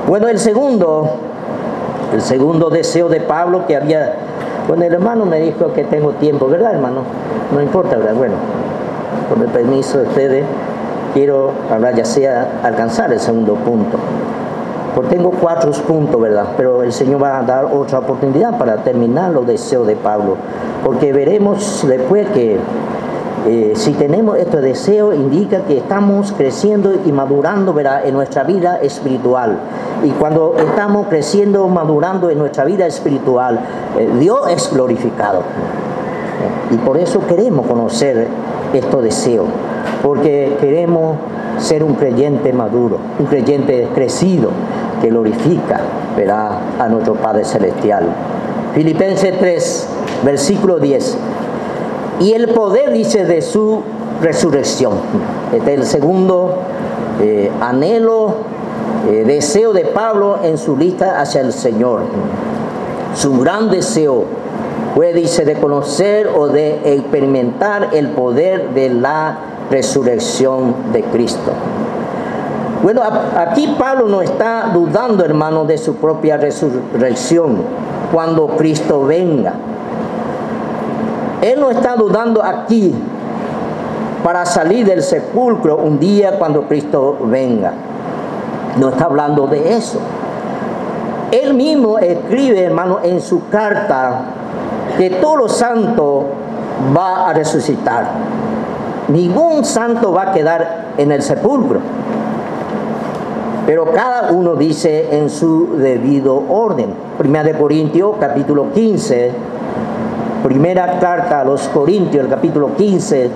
Bueno, el segundo deseo de Pablo que había, bueno, el hermano me dijo que tengo tiempo, ¿verdad, hermano? No importa, ¿verdad? Bueno, con el permiso de ustedes, quiero hablar, ya sea alcanzar el segundo punto. Porque tengo 4 puntos, ¿verdad? Pero el Señor va a dar otra oportunidad para terminar los deseos de Pablo. Porque veremos después que si tenemos este deseo, indica que estamos creciendo y madurando, ¿verdad?, en nuestra vida espiritual. Y cuando estamos creciendo, madurando en nuestra vida espiritual, Dios es glorificado. Y por eso queremos conocer estos deseos, porque queremos ser un creyente maduro, un creyente crecido, que glorifica, ¿verdad?, a nuestro Padre Celestial. Filipenses 3, versículo 10. Y el poder, dice, de su resurrección. Este es el segundo anhelo, deseo de Pablo en su lista hacia el Señor. Su gran deseo fue, dice, de conocer o de experimentar el poder de la resurrección de Cristo. Bueno, aquí Pablo no está dudando, hermano, de su propia resurrección cuando Cristo venga. Él no está dudando aquí para salir del sepulcro un día cuando Cristo venga. No está hablando de eso. Él mismo escribe, hermano, en su carta que todos los santos va a resucitar. Ningún santo va a quedar en el sepulcro. Pero cada uno dice en su debido orden. Primera de Corintios, capítulo 15. Primera carta a los Corintios, el capítulo 15.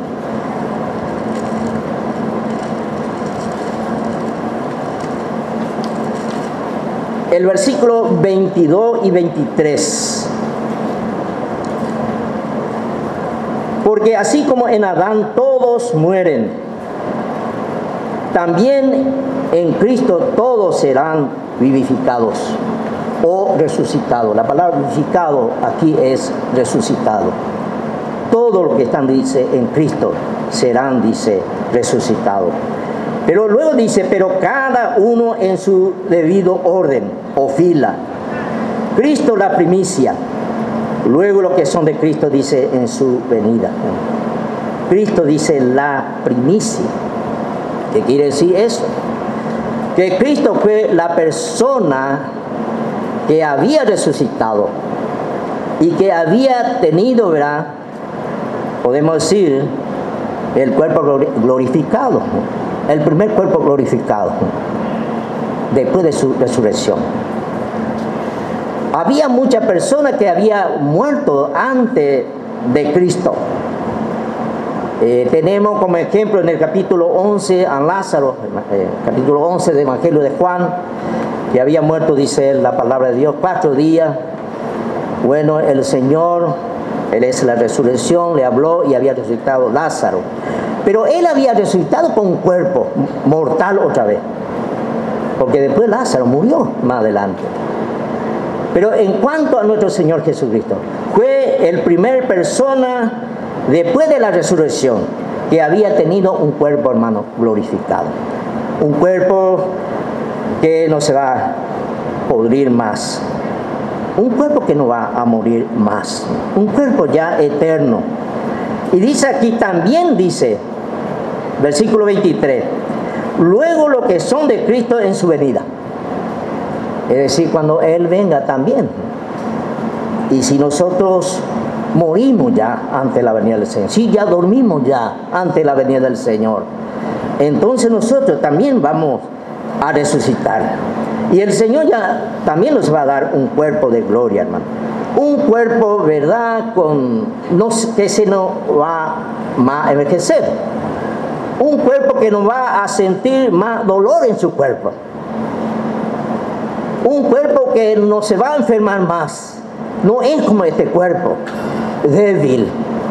El versículo 22 y 23. Porque así como en Adán todos mueren, también en Cristo todos serán vivificados o resucitados. La palabra vivificado aquí es resucitado. Todo lo que están, dice, en Cristo serán, dice, resucitados. Pero luego dice, pero cada uno en su debido orden o fila. Cristo la primicia. Luego lo que son de Cristo, dice, en su venida. Cristo dice la primicia. ¿Qué quiere decir eso? Que Cristo fue la persona que había resucitado y que había tenido, ¿verdad?, podemos decir, el cuerpo glorificado, el primer cuerpo glorificado después de su resurrección. Había muchas personas que habían muerto antes de Cristo. Tenemos como ejemplo en el capítulo 11 a Lázaro, capítulo 11 del Evangelio de Juan, que había muerto, dice la palabra de Dios, 4 días. Bueno, el Señor, Él es la resurrección, le habló y había resucitado Lázaro. Pero Él había resucitado con un cuerpo mortal otra vez, porque después Lázaro murió más adelante. Pero en cuanto a nuestro Señor Jesucristo, fue el primer persona después de la resurrección que había tenido un cuerpo, hermano, glorificado. Un cuerpo que no se va a podrir más. Un cuerpo que no va a morir más. Un cuerpo ya eterno. Y dice aquí también, dice, versículo 23, luego lo que son de Cristo en su venida. Es decir, cuando Él venga también. Y si nosotros morimos ya ante la venida del Señor, si ya dormimos ya ante la venida del Señor, entonces nosotros también vamos a resucitar. Y el Señor ya también nos va a dar un cuerpo de gloria, hermano. Un cuerpo, ¿verdad?, que se nos va a envejecer. Un cuerpo que nos va a sentir más dolor en su cuerpo. Un cuerpo que no se va a enfermar más. No es como este cuerpo, débil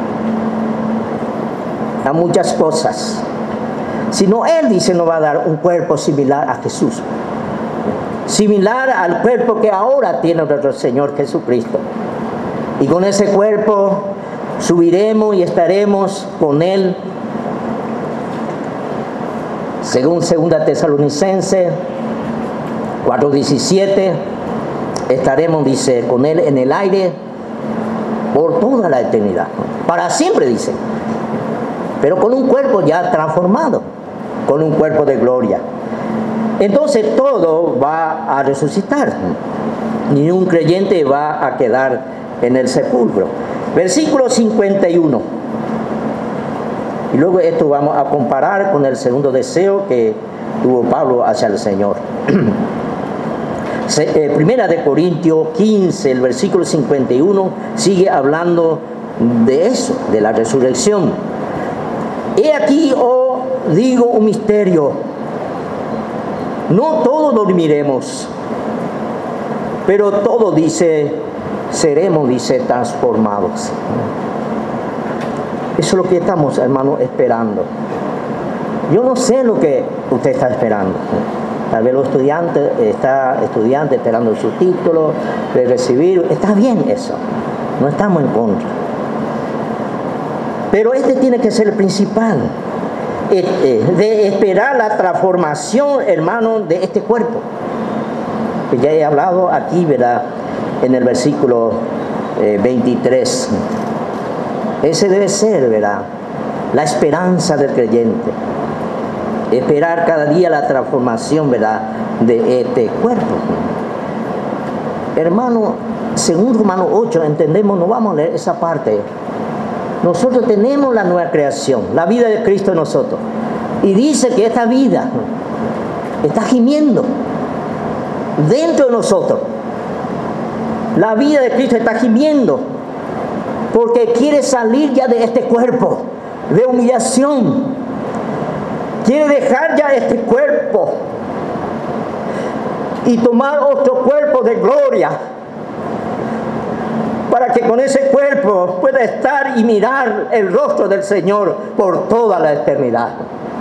a muchas cosas. Sino Él, dice, nos va a dar un cuerpo similar a Jesús. Similar al cuerpo que ahora tiene nuestro Señor Jesucristo. Y con ese cuerpo subiremos y estaremos con Él. Según 2 Tesalonicenses, 4:17, estaremos, dice, con Él en el aire por toda la eternidad. Para siempre, dice. Pero con un cuerpo ya transformado, con un cuerpo de gloria. Entonces todo va a resucitar. Ni un creyente va a quedar en el sepulcro. Versículo 51. Y luego esto vamos a comparar con el segundo deseo que tuvo Pablo hacia el Señor. Primera de Corintios 15, el versículo 51, sigue hablando de eso, de la resurrección. He aquí, os digo un misterio. No todos dormiremos, pero todos, dice, seremos, dice, transformados. Eso es lo que estamos, hermanos, esperando. Yo no sé lo que usted está esperando. Tal vez los estudiantes, está estudiante esperando su título, de recibir. Está bien eso. No estamos en contra. Pero este tiene que ser el principal. De esperar la transformación, hermano, de este cuerpo. Que ya he hablado aquí, ¿verdad? En el versículo 23. Ese debe ser, ¿verdad?, la esperanza del creyente. Esperar cada día la transformación, ¿verdad?, de este cuerpo. Hermano, según Romanos 8, entendemos, no vamos a leer esa parte. Nosotros tenemos la nueva creación, la vida de Cristo en nosotros. Y dice que esta vida está gimiendo dentro de nosotros. La vida de Cristo está gimiendo porque quiere salir ya de este cuerpo de humillación. Quiere dejar ya este cuerpo y tomar otro cuerpo de gloria, para que con ese cuerpo pueda estar y mirar el rostro del Señor por toda la eternidad.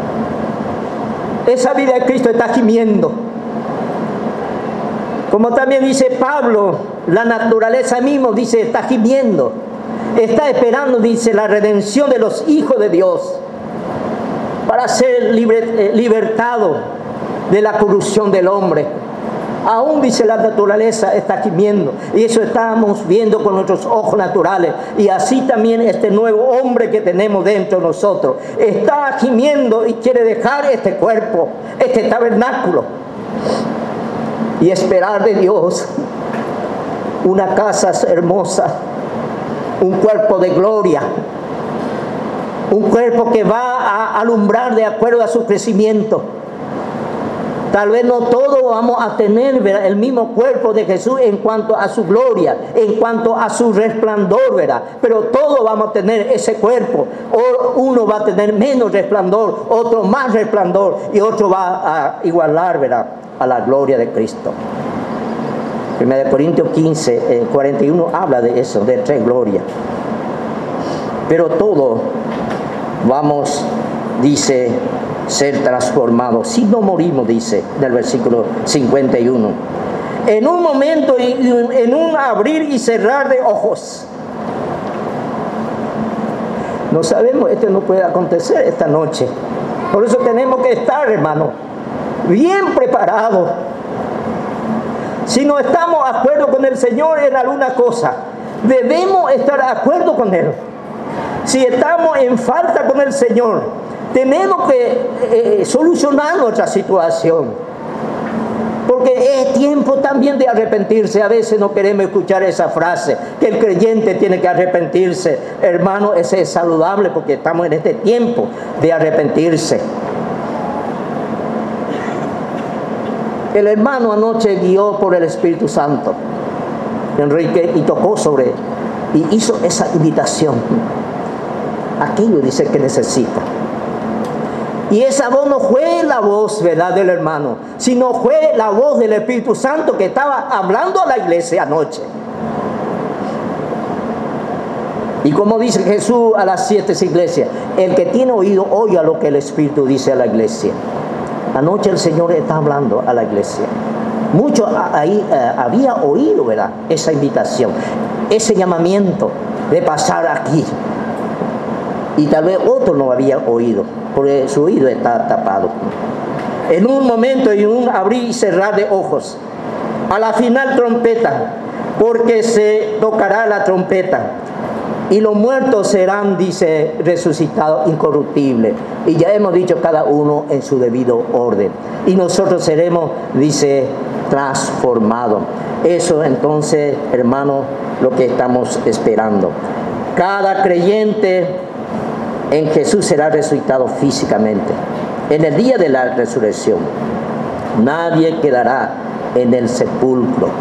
Esa vida de Cristo está gimiendo. Como también dice Pablo, la naturaleza misma, dice, está gimiendo. Está esperando, dice, la redención de los hijos de Dios para ser libertado de la corrupción del hombre. Aún, dice, la naturaleza está gimiendo, y eso estamos viendo con nuestros ojos naturales. Y así también este nuevo hombre que tenemos dentro de nosotros está gimiendo y quiere dejar este cuerpo, este tabernáculo, y esperar de Dios una casa hermosa, un cuerpo de gloria, un cuerpo que va a alumbrar de acuerdo a su crecimiento. Tal vez no todos vamos a tener, ¿verdad?, el mismo cuerpo de Jesús en cuanto a su gloria, en cuanto a su resplandor, ¿verdad?, pero todos vamos a tener ese cuerpo. O uno va a tener menos resplandor, otro más resplandor, y otro va a igualar, ¿verdad?, a la gloria de Cristo. 1 Corintios 15, 41 habla de eso, de tres glorias. Pero todos vamos, dice, ser transformados. Si no morimos, dice, del versículo 51. En un momento, en un abrir y cerrar de ojos. No sabemos, esto no puede acontecer esta noche. Por eso tenemos que estar, hermano, bien preparados. Si no estamos de acuerdo con el Señor en alguna cosa, debemos estar de acuerdo con Él. Si estamos en falta con el Señor, tenemos que solucionar nuestra situación. Porque es tiempo también de arrepentirse. A veces no queremos escuchar esa frase, que el creyente tiene que arrepentirse. Hermano, ese es saludable porque estamos en este tiempo de arrepentirse. El hermano anoche guió por el Espíritu Santo, Enrique, y tocó sobre, y hizo esa invitación. Aquello, dice, que necesita. Y esa voz no fue la voz, ¿verdad?, del hermano, sino fue la voz del Espíritu Santo que estaba hablando a la iglesia anoche. Y como dice Jesús a las 7 iglesias, el que tiene oído, oiga lo que el Espíritu dice a la iglesia. Anoche el Señor está hablando a la iglesia. Muchos ahí había oído, ¿verdad?, esa invitación, ese llamamiento de pasar aquí. Y tal vez otro no había oído, porque su oído está tapado. En un momento y un abrir y cerrar de ojos. A la final trompeta, porque se tocará la trompeta. Y los muertos serán, dice, resucitados incorruptibles. Y ya hemos dicho cada uno en su debido orden. Y nosotros seremos, dice, transformados. Eso entonces, hermanos, lo que estamos esperando. Cada creyente en Jesús será resucitado físicamente. En el día de la resurrección, nadie quedará en el sepulcro.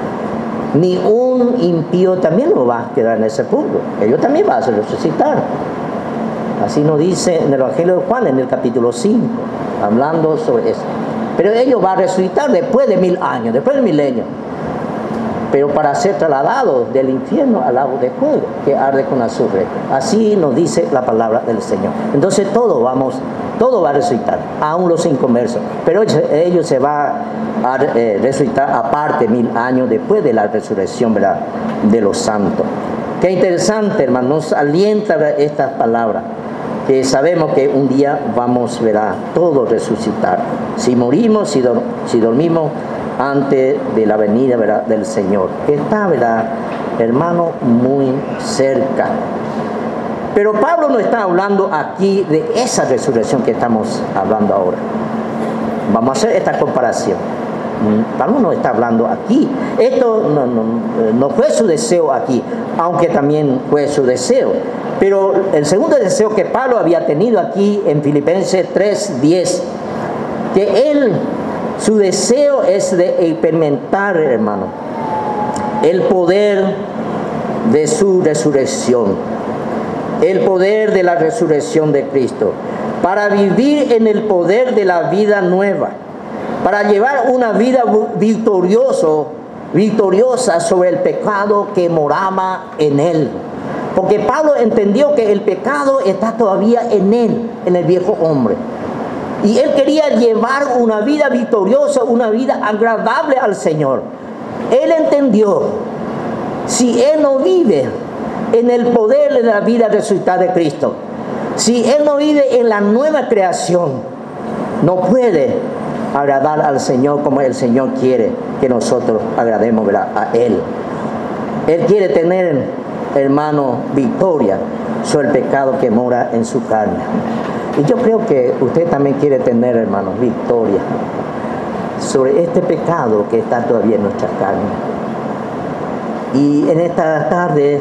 Ni un impío también no va a quedar en el sepulcro. Ellos también van a resucitar. Así nos dice en el Evangelio de Juan, en el capítulo 5, hablando sobre eso. Pero ellos van a resucitar después de 1000 años, después del milenio. Pero para ser trasladados del infierno al lago de fuego, que arde con azufre. Así nos dice la palabra del Señor. Entonces todo va a resucitar, aún los inconversos. Pero ellos se van a resucitar aparte 1000 años después de la resurrección, ¿verdad?, de los santos. Qué interesante, hermano, nos alienta, ¿verdad?, estas palabras, que sabemos que un día vamos, ¿verdad?, todos resucitar. Si morimos, si dormimos antes de la venida, ¿verdad?, del Señor, que está, ¿verdad?, hermano, muy cerca. Pero Pablo no está hablando aquí de esa resurrección que estamos hablando ahora. Vamos a hacer esta comparación. Pablo no está hablando aquí. Esto no fue su deseo aquí, aunque también fue su deseo. Pero el segundo deseo que Pablo había tenido aquí en Filipenses 3:10, que su deseo es de experimentar, hermano, el poder de su resurrección, el poder de la resurrección de Cristo, para vivir en el poder de la vida nueva, para llevar una vida victoriosa sobre el pecado que moraba en él. Porque Pablo entendió que el pecado está todavía en él, en el viejo hombre. Y él quería llevar una vida victoriosa, una vida agradable al Señor. Él entendió, si él no vive en el poder de la vida resucitada de Cristo, si él no vive en la nueva creación, no puede agradar al Señor como el Señor quiere que nosotros agrademos, ¿verdad?, a Él. Él quiere tener, hermano, victoria sobre el pecado que mora en su carne. Y yo creo que usted también quiere tener, hermano, victoria sobre este pecado que está todavía en nuestra carne. Y en esta tarde,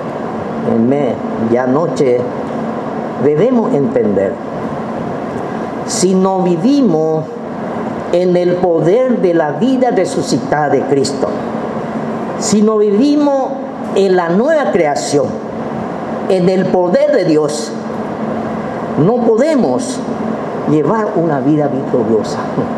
ya noche, debemos entender, si no vivimos en el poder de la vida resucitada de Cristo, si no vivimos en la nueva creación, en el poder de Dios, no podemos llevar una vida victoriosa.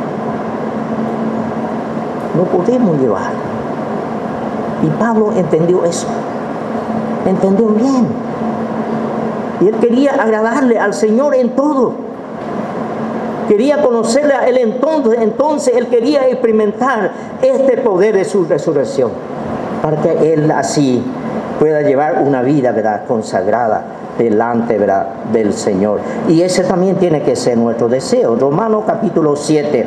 No podemos llevar. Y Pablo entendió eso. Entendió bien. Y él quería agradarle al Señor en todo. Quería conocerle a Él entonces Él quería experimentar este poder de su resurrección, para que Él así pueda llevar una vida, ¿verdad?, consagrada delante, ¿verdad?, del Señor. Y ese también tiene que ser nuestro deseo. Romanos capítulo 7,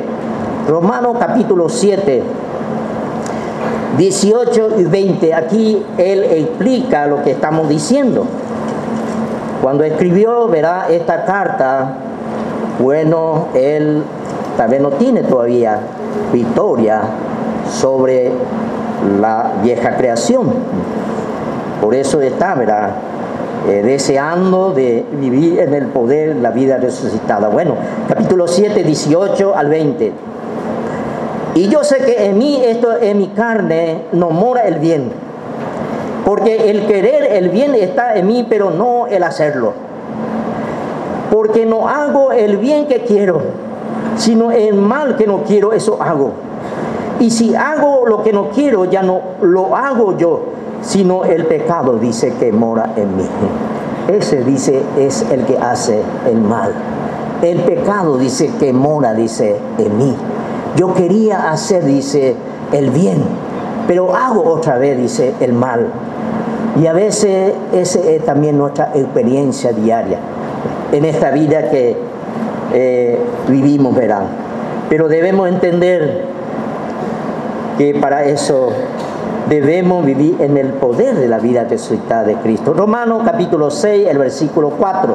18 y 20, aquí Él explica lo que estamos diciendo. Cuando escribió, ¿verdad?, esta carta, bueno, él tal vez no tiene todavía victoria sobre la vieja creación. Por eso está, ¿verdad?, deseando de vivir en el poder de la vida resucitada. Bueno, capítulo 7, 18 al 20. Y yo sé que en mí, en mi carne, no mora el bien. Porque el querer el bien está en mí, pero no el hacerlo. Porque no hago el bien que quiero, sino el mal que no quiero, eso hago. Y si hago lo que no quiero, ya no lo hago yo, sino el pecado, dice, que mora en mí. Ese, dice, es el que hace el mal. El pecado, dice, que mora, dice, en mí. Yo quería hacer, dice, el bien, pero hago otra vez, dice, el mal. Y a veces esa es también nuestra experiencia diaria en esta vida que vivimos, verán. Pero debemos entender que para eso debemos vivir en el poder de la vida resucitada de Cristo. Romanos capítulo 6, el versículo 4.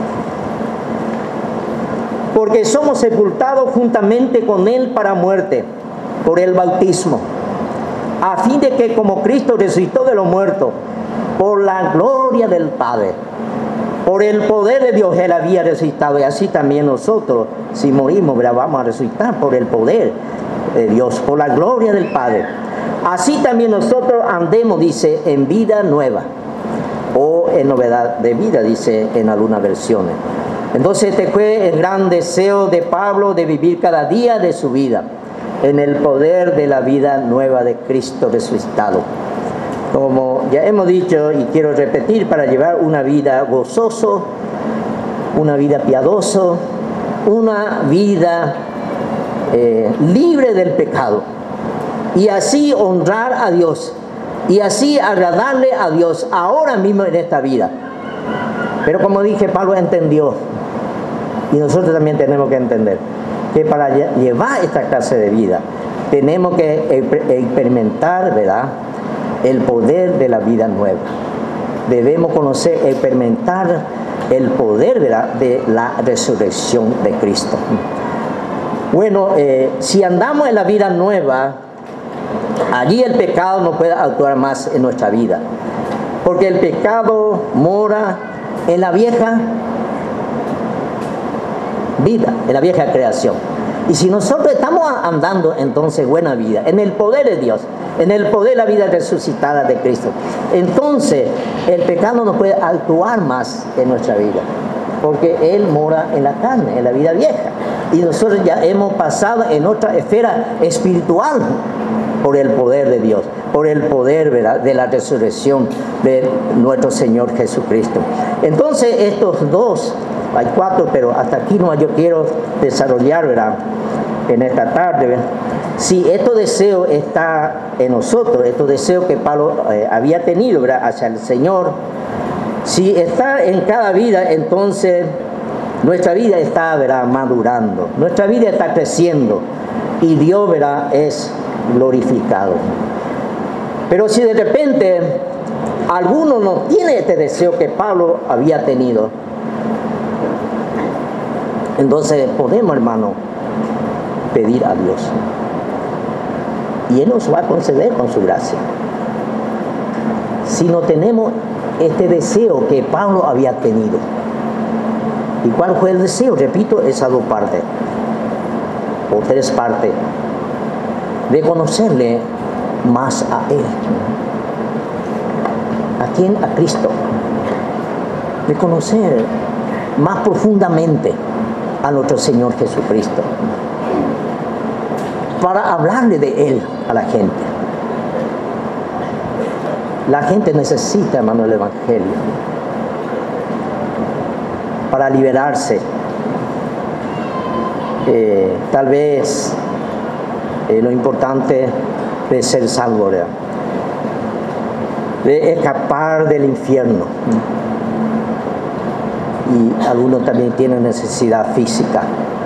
Porque somos sepultados juntamente con Él para muerte, por el bautismo, a fin de que como Cristo resucitó de los muertos, por la gloria del Padre, por el poder de Dios, Él había resucitado, y así también nosotros, si morimos, vamos a resucitar por el poder de Dios, por la gloria del Padre. Así también nosotros andemos, dice, en vida nueva, o en novedad de vida, dice en algunas versiones. Entonces este fue el gran deseo de Pablo de vivir cada día de su vida en el poder de la vida nueva de Cristo resucitado. Como ya hemos dicho y quiero repetir, para llevar una vida gozoso, una vida piadoso, una vida libre del pecado, y así honrar a Dios, y así agradarle a Dios ahora mismo en esta vida. Pero como dije, Pablo entendió, y nosotros también tenemos que entender, que para llevar esta clase de vida tenemos que experimentar, ¿verdad?, el poder de la vida nueva. Debemos conocer, experimentar el poder, ¿verdad?, de la resurrección de Cristo. Bueno, si andamos en la vida nueva, allí el pecado no puede actuar más en nuestra vida, porque el pecado mora en la vieja vida, en la vieja creación. Y si nosotros estamos andando entonces buena vida, en el poder de Dios, en el poder de la vida resucitada de Cristo, entonces el pecado no puede actuar más en nuestra vida, porque Él mora en la carne, en la vida vieja, y nosotros ya hemos pasado en otra esfera espiritual por el poder de Dios, por el poder, ¿verdad?, de la resurrección de nuestro Señor Jesucristo. Entonces estos dos, hay cuatro, pero hasta aquí no yo quiero desarrollar, ¿verdad?, en esta tarde, ¿verdad? Si estos deseos está en nosotros, estos deseos que Pablo había tenido, ¿verdad?, hacia el Señor, si está en cada vida, entonces nuestra vida está, ¿verdad?, madurando, nuestra vida está creciendo y Dios, ¿verdad?, es glorificado. Pero si de repente alguno no tiene este deseo que Pablo había tenido, entonces podemos, hermano, pedir a Dios, y Él nos va a conceder con su gracia. Si no tenemos este deseo que Pablo había tenido. ¿Y cuál fue el deseo? Repito, esas dos partes, o tres partes, de conocerle más a Él. ¿A quién? A Cristo. De conocer más profundamente a nuestro Señor Jesucristo, para hablarle de Él a la gente. La gente necesita, hermano, el Evangelio para liberarse. Tal vez lo importante de ser salvo, ¿verdad?, de escapar del infierno. Y algunos también tienen necesidad física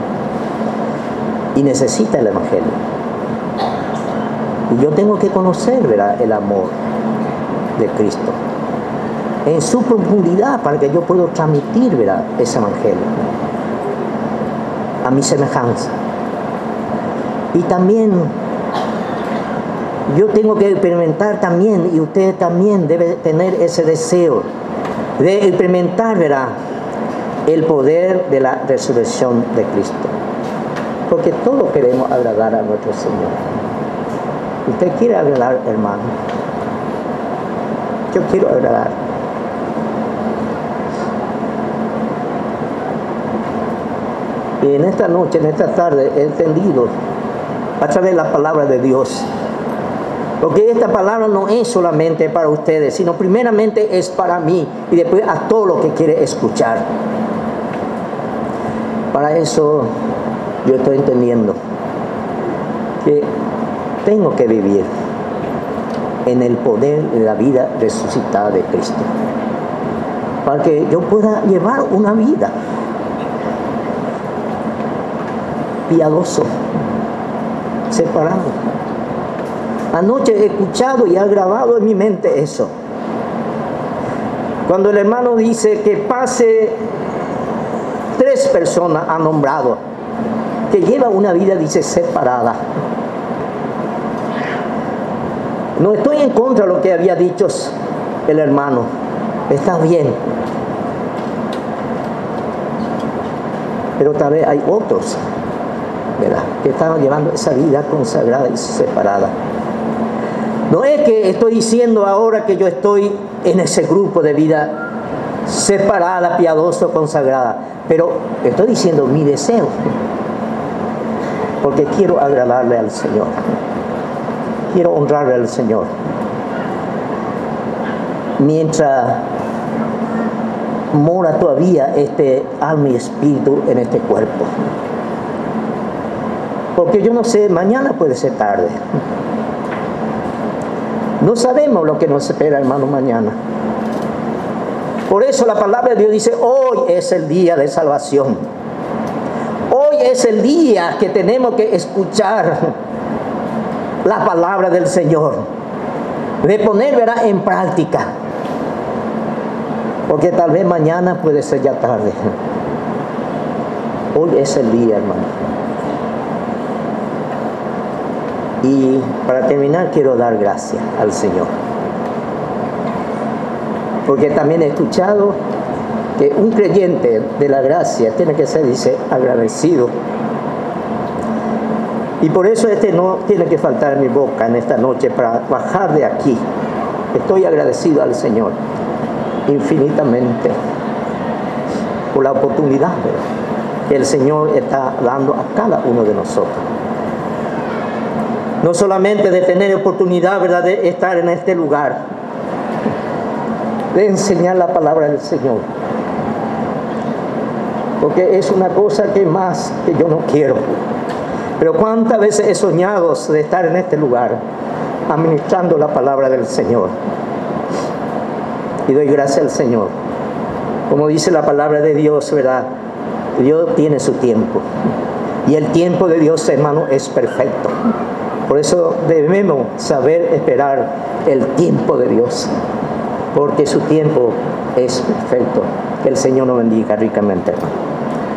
y necesita el Evangelio. Y yo tengo que conocer, ¿verdad?, el amor de Cristo en su profundidad, para que yo pueda transmitir, ¿verdad?, ese Evangelio a mi semejanza. Y también yo tengo que experimentar también, y usted también debe tener ese deseo de experimentar, ¿verdad?, el poder de la resurrección de Cristo, porque todos queremos agradar a nuestro Señor. ¿Usted quiere agradar, hermano? Yo quiero agradar. Y en esta noche, en esta tarde, he entendido a través de la palabra de Dios, porque esta palabra no es solamente para ustedes, sino primeramente es para mí, y después a todo lo que quiere escuchar. Para eso yo estoy entendiendo que tengo que vivir en el poder de la vida resucitada de Cristo, para que yo pueda llevar una vida piadoso, separado. Anoche he escuchado y ha grabado en mi mente eso. Cuando el hermano dice que pase 3 personas, ha nombrado, que lleva una vida, dice, separada. No estoy en contra de lo que había dicho el hermano. Está bien. Pero tal vez hay otros, ¿verdad?, que estaban llevando esa vida consagrada y separada. No es que estoy diciendo ahora que yo estoy en ese grupo de vida separada, piadoso, consagrada, pero estoy diciendo mi deseo, porque quiero agradarle al Señor, quiero honrarle al Señor. Mientras mora todavía este alma y espíritu en este cuerpo. Porque yo no sé, mañana puede ser tarde. No sabemos lo que nos espera, hermano, mañana. Por eso la palabra de Dios dice, hoy es el día de salvación. Hoy es el día que tenemos que escuchar la palabra del Señor, de poner, ¿verdad?, en práctica. Porque tal vez mañana puede ser ya tarde. Hoy es el día, hermano. Y para terminar quiero dar gracias al Señor. Porque también he escuchado que un creyente de la gracia tiene que ser, dice, agradecido. Y por eso no tiene que faltar en mi boca en esta noche para bajar de aquí. Estoy agradecido al Señor infinitamente por la oportunidad, ¿verdad?, que el Señor está dando a cada uno de nosotros. No solamente de tener oportunidad, ¿verdad?, de estar en este lugar, de enseñar la palabra del Señor, porque es una cosa que más que yo no quiero. Pero cuántas veces he soñado de estar en este lugar administrando la palabra del Señor. Y doy gracias al Señor. Como dice la palabra de Dios, ¿verdad?, Dios tiene su tiempo. Y el tiempo de Dios, hermano, es perfecto. Por eso debemos saber esperar el tiempo de Dios, porque su tiempo es perfecto. Que el Señor nos bendiga ricamente, hermano.